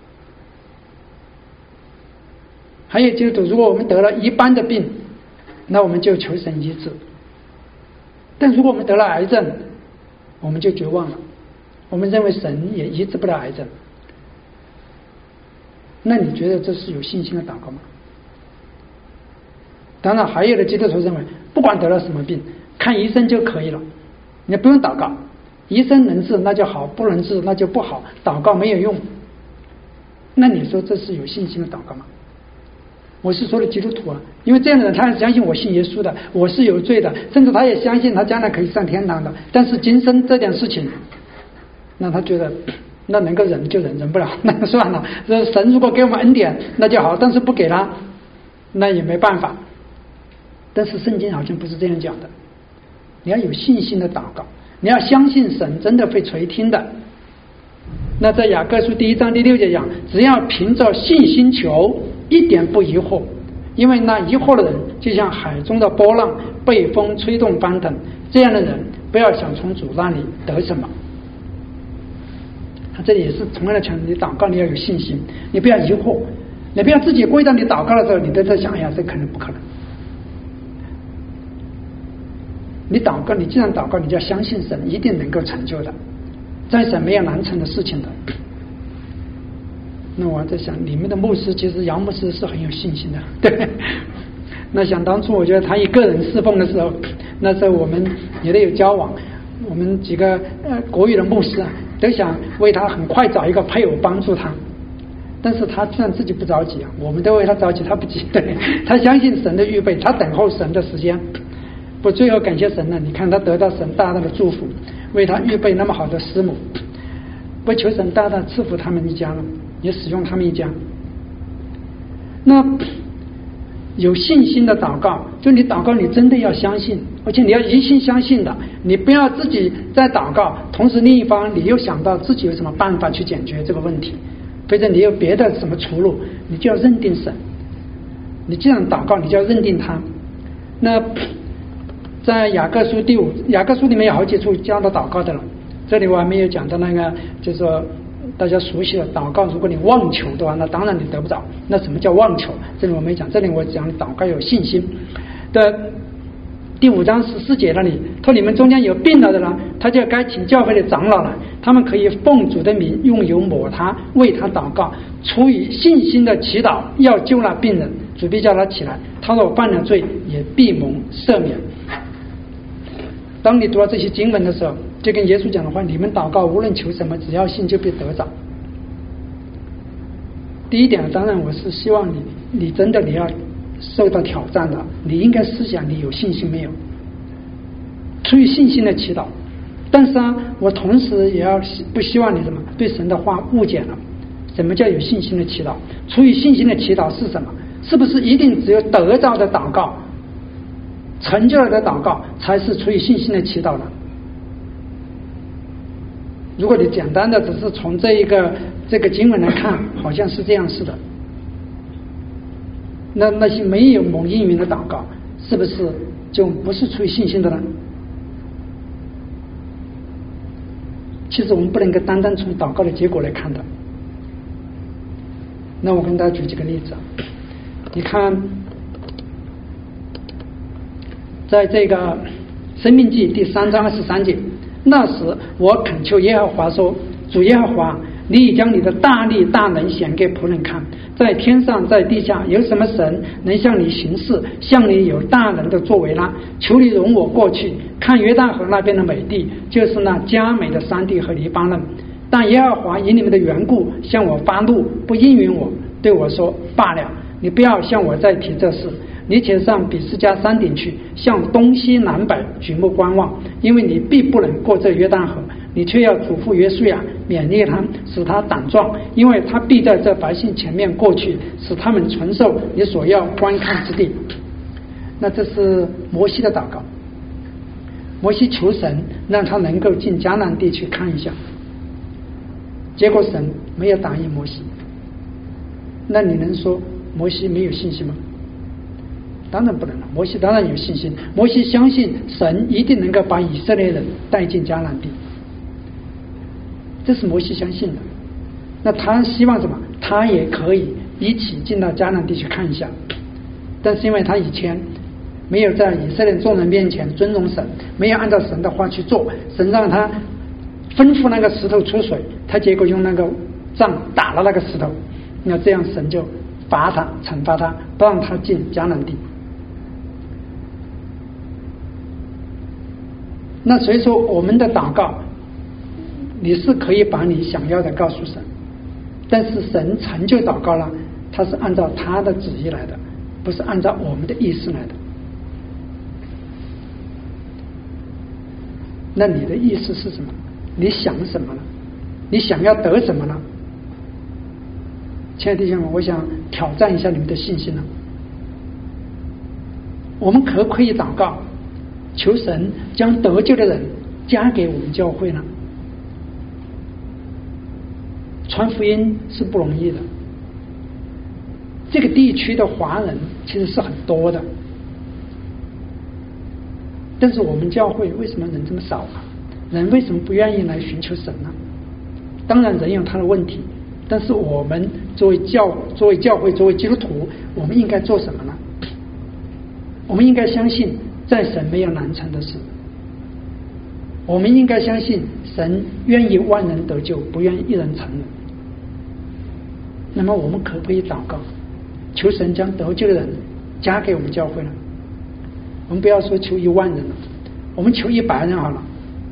还有就是如果我们得了一般的病，那我们就求神医治，但如果我们得了癌症，我们就绝望了，我们认为神也医治不了癌症。那你觉得这是有信心的祷告吗？当然还有的基督徒认为不管得了什么病，看医生就可以了，你不用祷告，医生能治那就好，不能治那就不好，祷告没有用。那你说这是有信心的祷告吗？我是说的基督徒啊，因为这样的人他是相信我信耶稣的，我是有罪的，甚至他也相信他将来可以上天堂的，但是今生这件事情，那他觉得那能够忍就忍不了，那算了，神如果给我们恩典那就好，但是不给他那也没办法。但是圣经好像不是这样讲的，你要有信心的祷告，你要相信神真的会垂听的。那在雅各书1章6节讲，只要凭着信心求，一点不疑惑，因为那疑惑的人就像海中的波浪，被风吹动翻腾，这样的人不要想从主那里得什么。他这里也是同样的强调，你祷告你要有信心，你不要疑惑，你不要自己跪到你祷告的时候你都在想，哎呀这可能不可能。你祷告，你既然祷告，你就要相信神一定能够成就的，在神没有难成的事情的。那我在想，你们的牧师其实杨牧师是很有信心的，对。那想当初我觉得他一个人侍奉的时候，那时候我们也得有交往，我们几个国语的牧师啊，都想为他很快找一个配偶帮助他，但是他虽然自己不着急啊，我们都为他着急，他不急，对，他相信神的预备，他等候神的时间。不，最后感谢神了，你看他得到神大大的祝福，为他预备那么好的师母，不求神大大赐福他们一家了，也使用他们一家。那有信心的祷告，就你祷告你真的要相信，而且你要一心相信的，你不要自己在祷告，同时另一方你又想到自己有什么办法去解决这个问题， 或者你有别的什么出路，你就要认定神。你既然祷告，你就要认定他。那在雅各书雅各书里面有好几处教到祷告的了，这里我还没有讲到那个，就是说大家熟悉的祷告，如果你妄求的话，那当然你得不着。那什么叫妄求？这里我没讲，这里我讲祷告有信心的。第5章14节那里，他说你们中间有病了的人，他就该请教会的长老来，他们可以奉主的名用油抹他，为他祷告，出于信心的祈祷要救那病人，主必叫他起来，他若犯了罪也必蒙赦免。当你读到这些经文的时候，就跟耶稣讲的话，你们祷告无论求什么，只要信就必得着。第一点，当然我是希望你真的你要受到挑战的，你应该思想你有信心没有，出于信心的祈祷。但是我同时也要不希望你什么对神的话误解了。什么叫有信心的祈祷？出于信心的祈祷是什么？是不是一定只有得着的祷告，成就了的祷告才是出于信心的祈祷呢？如果你简单的只是从这个经文来看，好像是这样似的。那些没有蒙应允的祷告，是不是就不是出于信心的呢？其实我们不能够单单从祷告的结果来看的。那我跟大家举几个例子，你看，在这个申命记第3章23节，那时我恳求耶和华说，主耶和华，你已将你的大力大能显给仆人看，在天上在地下有什么神能向你行事，像你有大能的作为呢？求你容我过去看约旦河那边的美地，就是那佳美的山地和黎巴嫩。但耶和华因你们的缘故向我发怒，不应允我，对我说，罢了，你不要向我再提这事，你且上比斯加山顶去，向东西南北举目观望，因为你必不能过这约旦河，你却要嘱咐约书亚勉励他，使他胆壮，因为他必在这百姓前面过去，使他们承受你所要观看之地。那这是摩西的祷告，摩西求神让他能够进迦南地去看一下，结果神没有答应摩西。那你能说摩西没有信心吗？当然不能了，摩西当然有信心，摩西相信神一定能够把以色列人带进迦南地，这是摩西相信的。那他希望什么？他也可以一起进到迦南地去看一下，但是因为他以前没有在以色列众人面前尊重神，没有按照神的话去做，神让他吩咐那个石头出水，他结果用那个杖打了那个石头，那这样神就罚他，惩罚他，不让他进迦南地。那所以说我们的祷告，你是可以把你想要的告诉神，但是神成就祷告了，他是按照他的旨意来的，不是按照我们的意思来的。那你的意思是什么？你想什么呢？你想要得什么呢？亲爱的弟兄们，我想挑战一下你们的信心呢。我们可不可以祷告求神将得救的人加给我们教会呢？传福音是不容易的，这个地区的华人其实是很多的，但是我们教会为什么人这么少啊？人为什么不愿意来寻求神呢？当然人有他的问题，但是我们作为教会，作为基督徒，我们应该做什么呢？我们应该相信在神没有难成的事，我们应该相信神愿意万人得救，不愿意一人沉沦。那么我们可不可以祷告求神将得救的人加给我们教会呢？我们不要说求1万人了，我们求100人好了。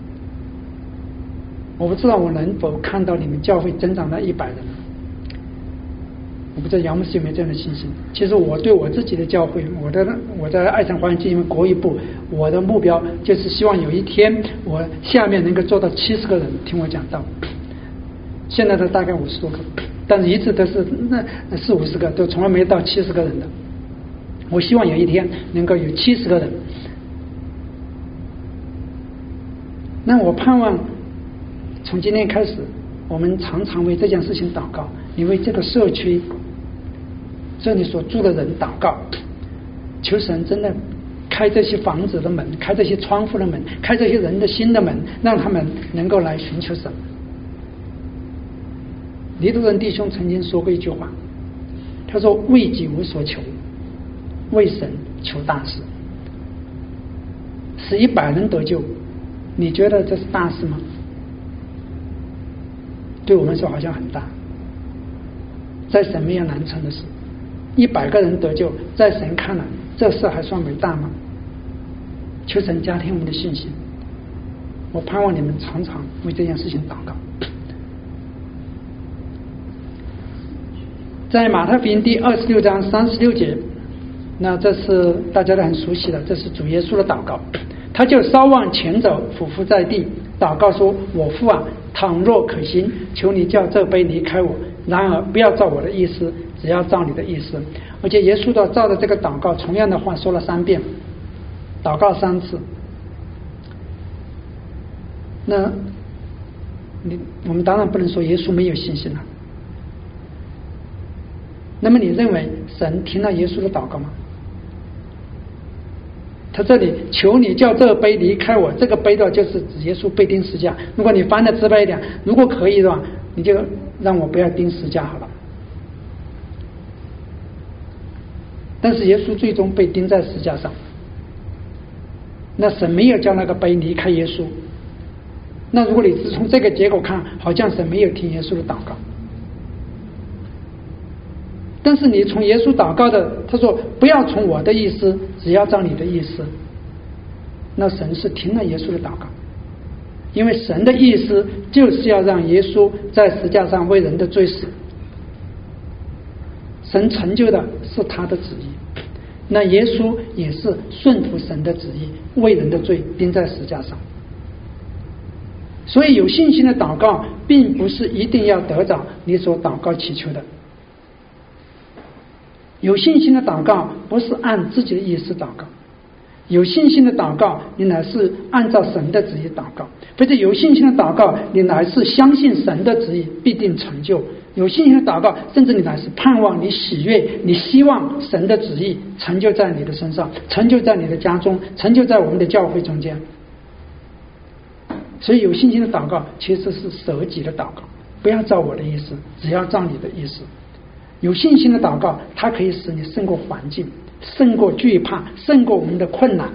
我不知道我能否看到你们教会增长到100人，我不知道杨牧师有没有这样的信心。其实我对我自己的教会，我在爱城华人基金会国语部，我的目标就是希望有一天我下面能够做到70个人听我讲道。现在的大概50多个，但是一直都是那40-50个，都从来没到70个人的。我希望有一天能够有70个人。那我盼望从今天开始，我们常常为这件事情祷告， 你为这个社区这里所住的人祷告，求神真的开这些房子的门，开这些窗户的门，开这些人的心的门，让他们能够来寻求神。黎都人弟兄曾经说过一句话，他说为己无所求，为神求大事。使100人得救，你觉得这是大事吗？对我们说好像很大，在神没有难成的事。100个人得救，在神看来这事还算伟大吗？求神加添我们的信心，我盼望你们常常为这件事情祷告。在马太福音第26章36节，那这是大家都很熟悉的，这是主耶稣的祷告。他就稍往前走，俯伏在地，祷告说：我父啊，倘若可行，求你叫这杯离开我，然而不要照我的意思，只要照你的意思。而且耶稣照着这个祷告，同样的话说了3遍，祷告3次。那我们当然不能说耶稣没有信心了。那么你认为神听了耶稣的祷告吗？他这里求你叫这杯离开我，这个杯的就是指耶稣被钉十字架。如果你翻的直白一点，如果可以的话，你就让我不要钉十字架好了。但是耶稣最终被钉在十字架上，那神没有叫那个杯离开耶稣。那如果你是从这个结果看，好像神没有听耶稣的祷告。但是你从耶稣祷告的，他说不要从我的意思，只要照你的意思，那神是听了耶稣的祷告。因为神的意思就是要让耶稣在十字架上为人的罪死，神成就的是他的旨意，那耶稣也是顺服神的旨意，为人的罪钉在十字架上。所以有信心的祷告并不是一定要得着你所祷告祈求的，有信心的祷告不是按自己的意思祷告，有信心的祷告你乃是按照神的旨意祷告，或者有信心的祷告你乃是相信神的旨意必定成就，有信心的祷告甚至你乃是盼望，你喜悦，你希望神的旨意成就在你的身上，成就在你的家中，成就在我们的教会中间。所以有信心的祷告其实是舍己的祷告，不要照我的意思，只要照你的意思。有信心的祷告，它可以使你胜过环境，胜过惧怕，胜过我们的困难。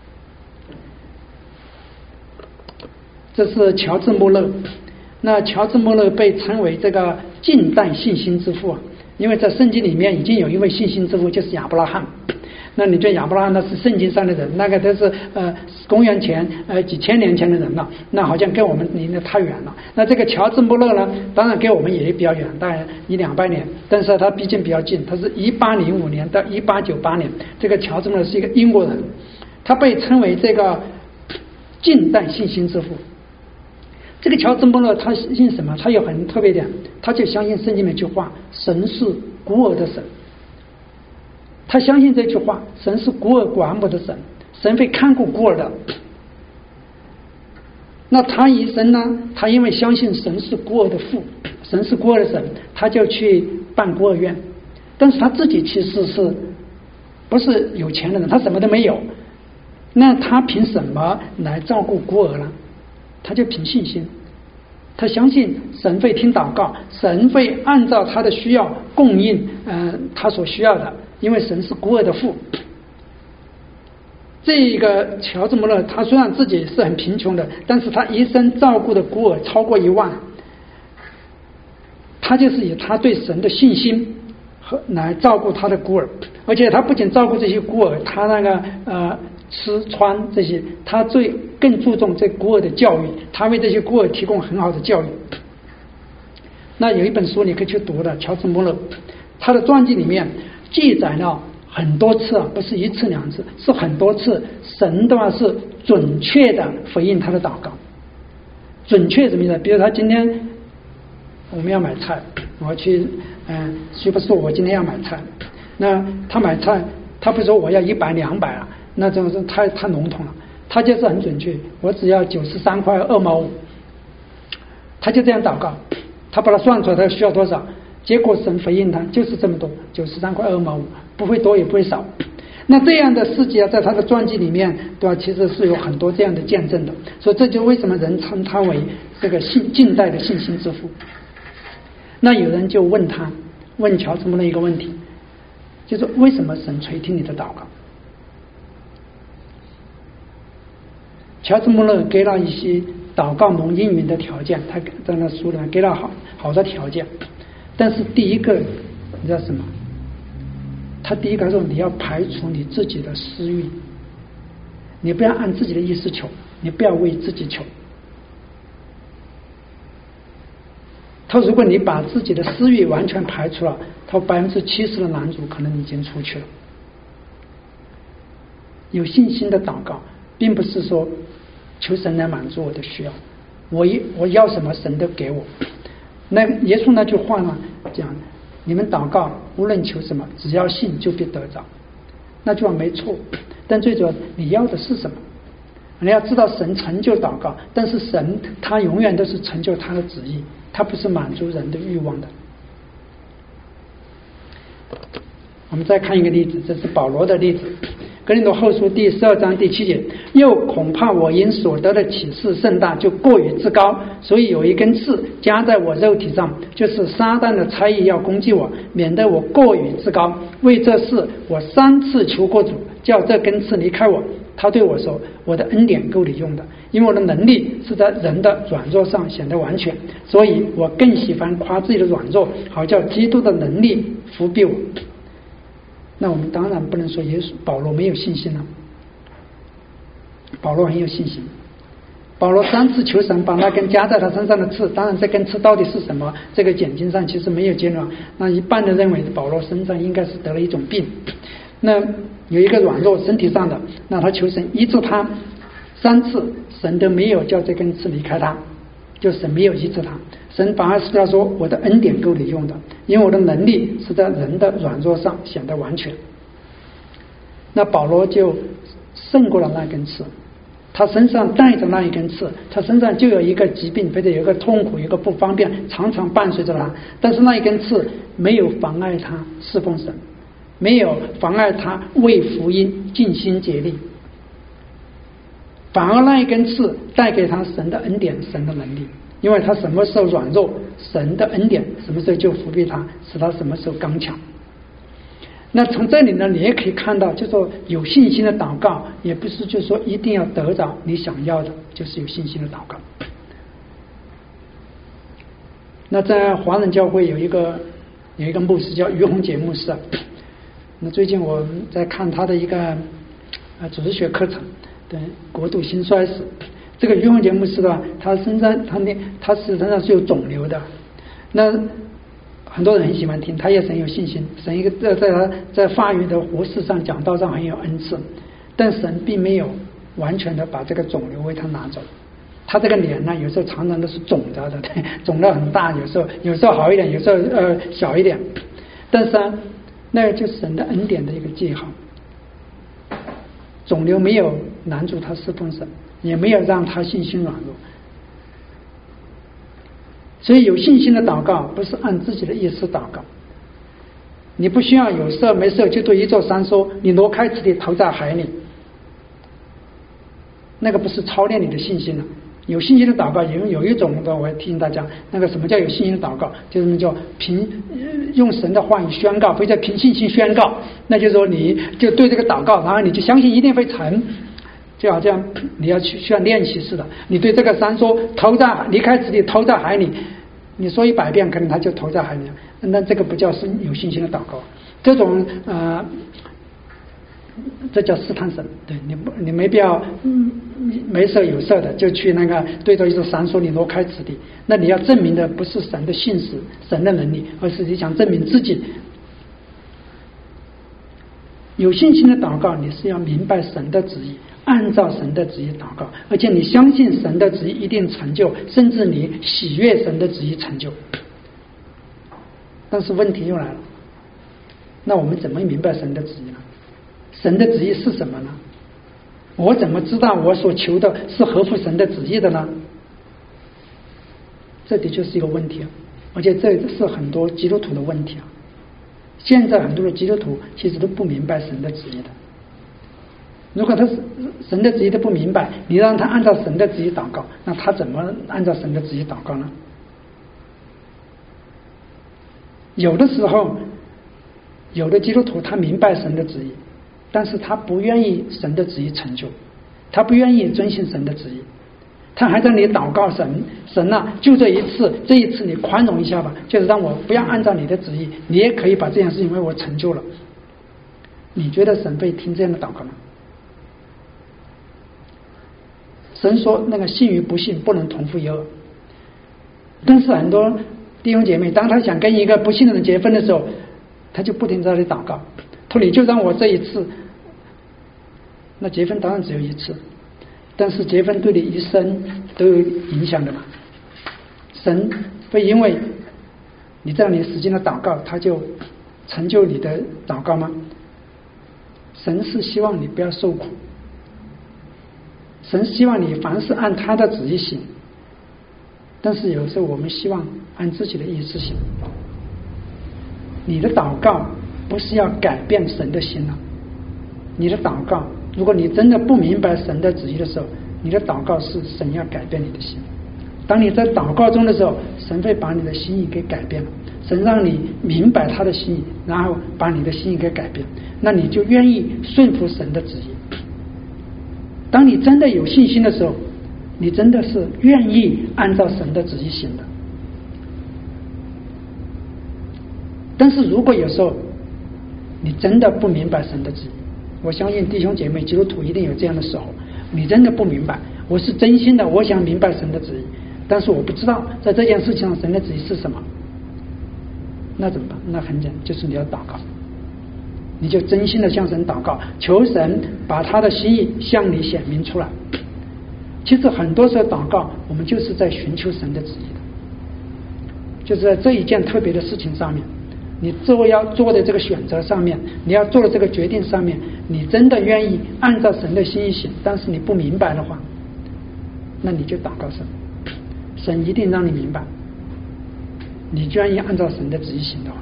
这是乔治·穆勒。那乔治·穆勒被称为这个近代信心之父，因为在圣经里面已经有一位信心之父，就是亚伯拉罕。那你对亚伯拉罕那是圣经上的人，那个都是公元前几千年前的人了，那好像跟我们离得太远了。那这个乔治·穆勒呢，当然跟我们也比较远，大概100-200年，但是他毕竟比较近，他是1805年到1898年。这个乔治·穆勒是一个英国人，他被称为这个近代信心之父。这个乔治·穆勒他信什么？他有很特别点，他就相信圣经那句话：神是孤儿的神。他相信这句话，神是孤儿寡母的神，神会看顾孤儿的。那他一生呢，他因为相信神是孤儿的父，神是孤儿的神，他就去办孤儿院。但是他自己其实是不是有钱的人，他什么都没有，那他凭什么来照顾孤儿呢？他就凭信心，他相信神会听祷告，神会按照他的需要供应他所需要的，因为神是孤儿的父。这个乔治·穆勒他虽然自己是很贫穷的，但是他一生照顾的孤儿超过1万，他就是以他对神的信心和来照顾他的孤儿。而且他不仅照顾这些孤儿，他那个吃穿这些，他更注重这孤儿的教育，他为这些孤儿提供很好的教育。那有一本书你可以去读的，乔治·穆勒他的传记里面记载了很多次，不是1次2次，是很多次，神的话是准确的回应他的祷告。准确什么意思？比如他今天我们要买菜，我去谁不说我今天要买菜，那他买菜他不说我要100-200啊，那种是太笼统了，他就是很准确，我只要93块2毛5，他就这样祷告，他把它算出来他需要多少， 结果神回应他就是这么多，93块2毛5，不会多也不会少。那这样的事迹啊，在他的传记里面，对吧？其实是有很多这样的见证的，所以这就为什么人称他为这个近代的信心之父。那有人就问乔治穆勒一个问题，就是为什么神垂听你的祷告？乔治穆勒给了一些祷告蒙应允的条件，他在那书里面给了好的条件，但是第一个你知道什么？他第一个说你要排除你自己的私欲，你不要按自己的意思求，你不要为自己求。他如果你把自己的私欲完全排除了，他70%的男主可能已经出去了。有信心的祷告并不是说求神来满足我的需要，我要什么神都给我。那耶稣那句话呢讲，你们祷告无论求什么，只要信就必得着。那句话没错，但最主要你要的是什么？你要知道神成就祷告，但是神他永远都是成就他的旨意，他不是满足人的欲望的。我们再看一个例子，这是保罗的例子，哥林多后书第12章第7节，又恐怕我因所得的启示甚大，就过于自高，所以有一根刺加在我肉体上，就是撒旦的差役要攻击我，免得我过于自高。为这事我3次求过主，叫这根刺离开我。他对我说，我的恩典够你用的，因为我的能力是在人的软弱上显得完全，所以我更喜欢夸自己的软弱，好叫基督的能力扶庇我。那我们当然不能说保罗没有信心了，保罗很有信心。保罗3次求神把那根加在他身上的刺，当然这根刺到底是什么，这个简经上其实没有结论。那一般的认为保罗身上应该是得了一种病，那有一个软弱身体上的，那他求神医治他3次，神都没有叫这根刺离开他，就神没有医治他。神反而是他说，我的恩典够你用的，因为我的能力是在人的软弱上显得完全。那保罗就胜过了那根刺，他身上带着那一根刺，他身上就有一个疾病，或者有一个痛苦，有一个不方便，常常伴随着他，但是那一根刺没有妨碍他侍奉神，没有妨碍他为福音尽心竭力，反而那一根刺带给他神的恩典，神的能力。因为他什么时候软弱，神的恩典什么时候就扶庇他，使他什么时候刚强。那从这里呢，你也可以看到，就说有信心的祷告也不是就说一定要得着你想要的，就是有信心的祷告。那在华人教会有一个牧师叫于洪杰牧师，那最近我在看他的一个组织学课程，对国度兴衰史。这个于洪杰牧师的，他身上他身上是有肿瘤的，那很多人很喜欢听，他也很有信心，神一个在他在法语的活事上讲道上很有恩赐，但神并没有完全的把这个肿瘤为他拿走。他这个脸呢，有时候常常都是肿着的，肿得很大，有时候好一点，有时候小一点，但是啊，那就是神的恩典的一个记号。肿瘤没有拦住他侍奉神，也没有让他信心软弱。所以有信心的祷告不是按自己的意思祷告，你不需要有事没事就对一座山说，你挪开此地投在海里，那个不是操练你的信心了。有信心的祷告有一种的，我提醒大家，那个什么叫有信心的祷告，就是叫用神的话语宣告，或者凭信心宣告，那就是说你就对这个祷告，然后你就相信一定会成，就好像你要需要练习似的。你对这个山说离开此地投在海里，你说100遍，可能他就投在海里，那这个不叫是有信心的祷告。这种这叫试探神，对你没必要没事有事的就去那个对着一座山说你挪开此地，那你要证明的不是神的信实、神的能力，而是你想证明自己。有信心的祷告，你是要明白神的旨意，按照神的旨意祷告，而且你相信神的旨意一定成就，甚至你喜悦神的旨意成就。但是问题又来了，那我们怎么明白神的旨意呢？神的旨意是什么呢？我怎么知道我所求的是合乎神的旨意的呢？这的确是一个问题。 而且这是很多基督徒的问题啊。现在很多的基督徒其实都不明白神的旨意的。如果他神的旨意都不明白，你让他按照神的旨意祷告，那他怎么按照神的旨意祷告呢？有的时候，有的基督徒他明白神的旨意，但是他不愿意神的旨意成就，他不愿意遵行神的旨意，他还在那里祷告神，神啊，就这一次你宽容一下吧，就是让我不要按照你的旨意，你也可以把这件事情为我成就了。你觉得神会听这样的祷告吗？神说那个信与不信不能同负一軛，但是很多弟兄姐妹当他想跟一个不信的人结婚的时候，他就不停在那里祷告，他说你就让我这一次，那结婚当然只有一次，但是结婚对你一生都有影响的嘛。神会因为你这样你使劲的祷告他就成就你的祷告吗？神是希望你不要受苦，神希望你凡事按他的旨意行，但是有时候我们希望按自己的意思行。你的祷告不是要改变神的心了，你的祷告如果你真的不明白神的旨意的时候，你的祷告是神要改变你的心。当你在祷告中的时候，神会把你的心意给改变了，神让你明白他的心意，然后把你的心意给改变，那你就愿意顺服神的旨意。当你真的有信心的时候，你真的是愿意按照神的旨意行的。但是如果有时候你真的不明白神的旨意，我相信弟兄姐妹基督徒一定有这样的时候，你真的不明白，我是真心的我想明白神的旨意，但是我不知道在这件事情上神的旨意是什么，那怎么办？那很简单，就是你要祷告，你就真心的向神祷告，求神把他的心意向你显明出来。其实很多时候祷告我们就是在寻求神的旨意的，就是在这一件特别的事情上面，你要做的这个选择上面，你要做的这个决定上面，你真的愿意按照神的心意行，但是你不明白的话，那你就祷告神，神一定让你明白，你愿意按照神的旨意行的话。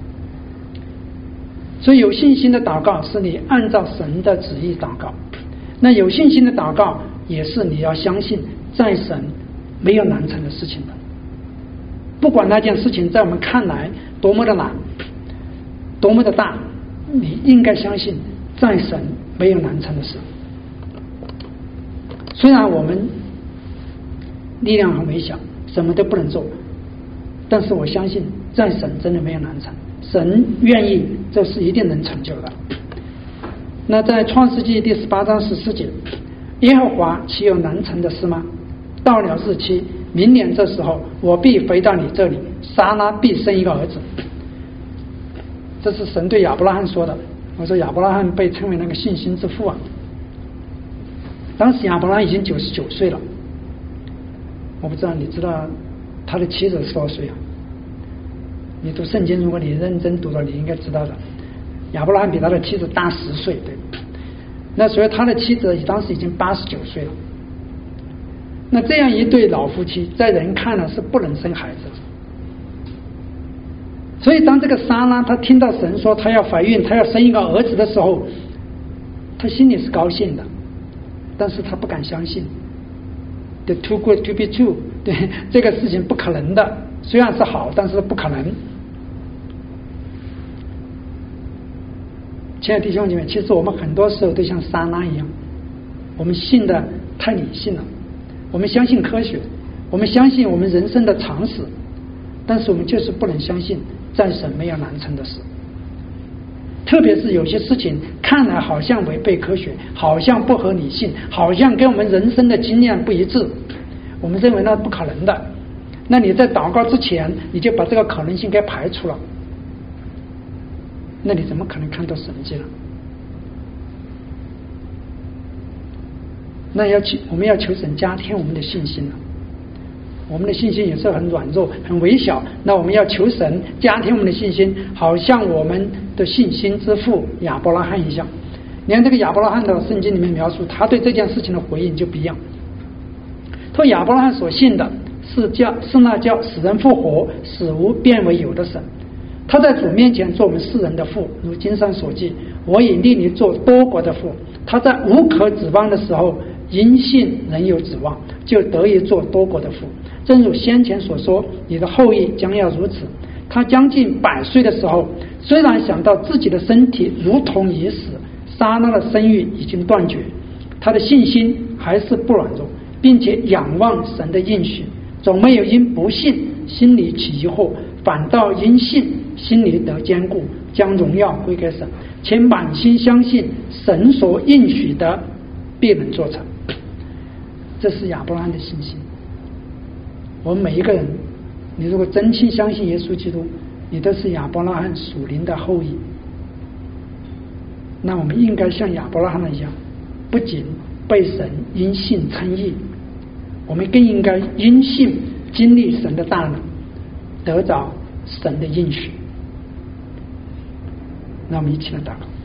所以有信心的祷告是你按照神的旨意祷告，那有信心的祷告也是你要相信在神没有难成的事情的，不管那件事情在我们看来多么的难多么的大，你应该相信在神没有难成的事。虽然我们力量很微小，什么都不能做，但是我相信在神真的没有难成，神愿意这事一定能成就的。那在创世纪第18章14节，耶和华岂有难成的事吗？到了日期，明年这时候，我必回到你这里，撒拉必生一个儿子。这是神对亚伯拉罕说的。我说亚伯拉罕被称为那个信心之父啊。当时亚伯拉罕已经99岁了，我不知道你知道他的妻子是多少岁啊？你读圣经，如果你认真读了，你应该知道的。亚伯拉罕比他的妻子大10岁，对。那所以他的妻子当时已经89岁了。那这样一对老夫妻，在人看了是不能生孩子的。所以当这个撒拉他听到神说他要怀孕，他要生一个儿子的时候，他心里是高兴的，但是他不敢相信。The too good to be true， 对，这个事情不可能的，虽然是好，但是不可能。亲爱的弟兄姐妹，其实我们很多时候都像撒拉一样，我们信的太理性了，我们相信科学，我们相信我们人生的常识，但是我们就是不能相信在神没有难成的事。特别是有些事情看来好像违背科学，好像不合理性，好像跟我们人生的经验不一致，我们认为那不可能的，那你在祷告之前你就把这个可能性给排除了，那你怎么可能看到神迹呢？那我们要求神加添我们的信心了。我们的信心也是很软弱很微小，那我们要求神加添我们的信心，好像我们的信心之父亚伯拉罕一样。你看这个亚伯拉罕的圣经里面描述他对这件事情的回应就不一样。他说亚伯拉罕所信的是那叫使人复活，使无变为有的神。他在主面前做我们世人的父，如经上所记，我已立你做多国的父。他在无可指望的时候，因信仍有指望，就得以做多国的父。正如先前所说，你的后裔将要如此。他将近100岁的时候，虽然想到自己的身体如同已死，撒拉的生育已经断绝，他的信心还是不软弱，并且仰望神的应许，总没有因不信心里起疑惑，反倒因信心里得坚固，将荣耀归给神，且满心相信神所应许的必能做成。这是亚伯拉罕的信心。我们每一个人，你如果真心相信耶稣基督，你都是亚伯拉罕属灵的后裔。那我们应该像亚伯拉罕一样，不仅被神因信称义，我们更应该因信经历神的大能，得着神的应许。让我们一起来祷告。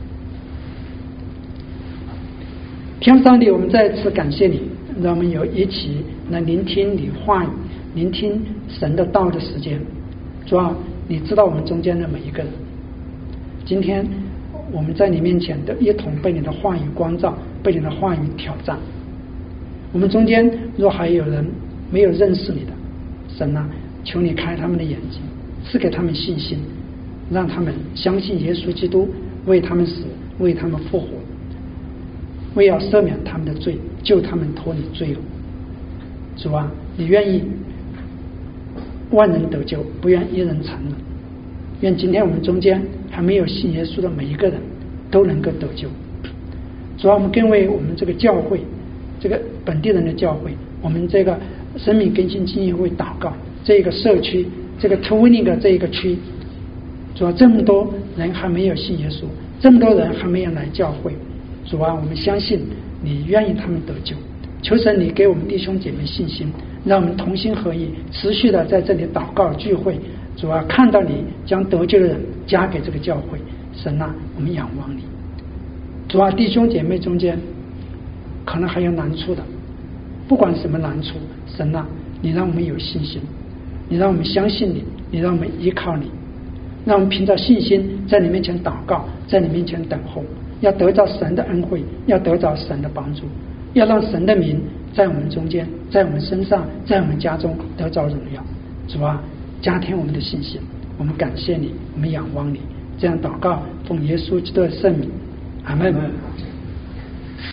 天父上帝，我们再次感谢你，让我们有一起来聆听你话语，聆听神的道的时间。主啊，你知道我们中间的每一个人，今天我们在你面前都一同被你的话语光照，被你的话语挑战。我们中间若还有人没有认识你的，神啊，求你开他们的眼睛，赐给他们信心，让他们相信耶稣基督为他们死，为他们复活，为要赦免他们的罪，救他们脱离罪恶。主啊，你愿意万人得救，不愿一人沉沦。愿今天我们中间还没有信耶稣的每一个人都能够得救。主啊，我们更为我们这个教会，这个本地人的教会，我们这个生命更新基金会祷告，这个社区，这个 Twining 这一个区，主啊，这么多人还没有信耶稣，这么多人还没有来教会。主啊，我们相信你愿意他们得救。求神你给我们弟兄姐妹信心，让我们同心合意，持续的在这里祷告聚会。主啊，看到你将得救的人加给这个教会。神啊，我们仰望你。主啊，弟兄姐妹中间可能还有难处的，不管什么难处，神啊，你让我们有信心，你让我们相信你，你让我们依靠你，让我们凭着信心在你面前祷告，在你面前等候，要得着神的恩惠，要得着神的帮助，要让神的名在我们中间，在我们身上，在我们家中得着荣耀。主啊，加添我们的信心，我们感谢你，我们仰望你。这样祷告，奉耶稣基督的圣名，阿们。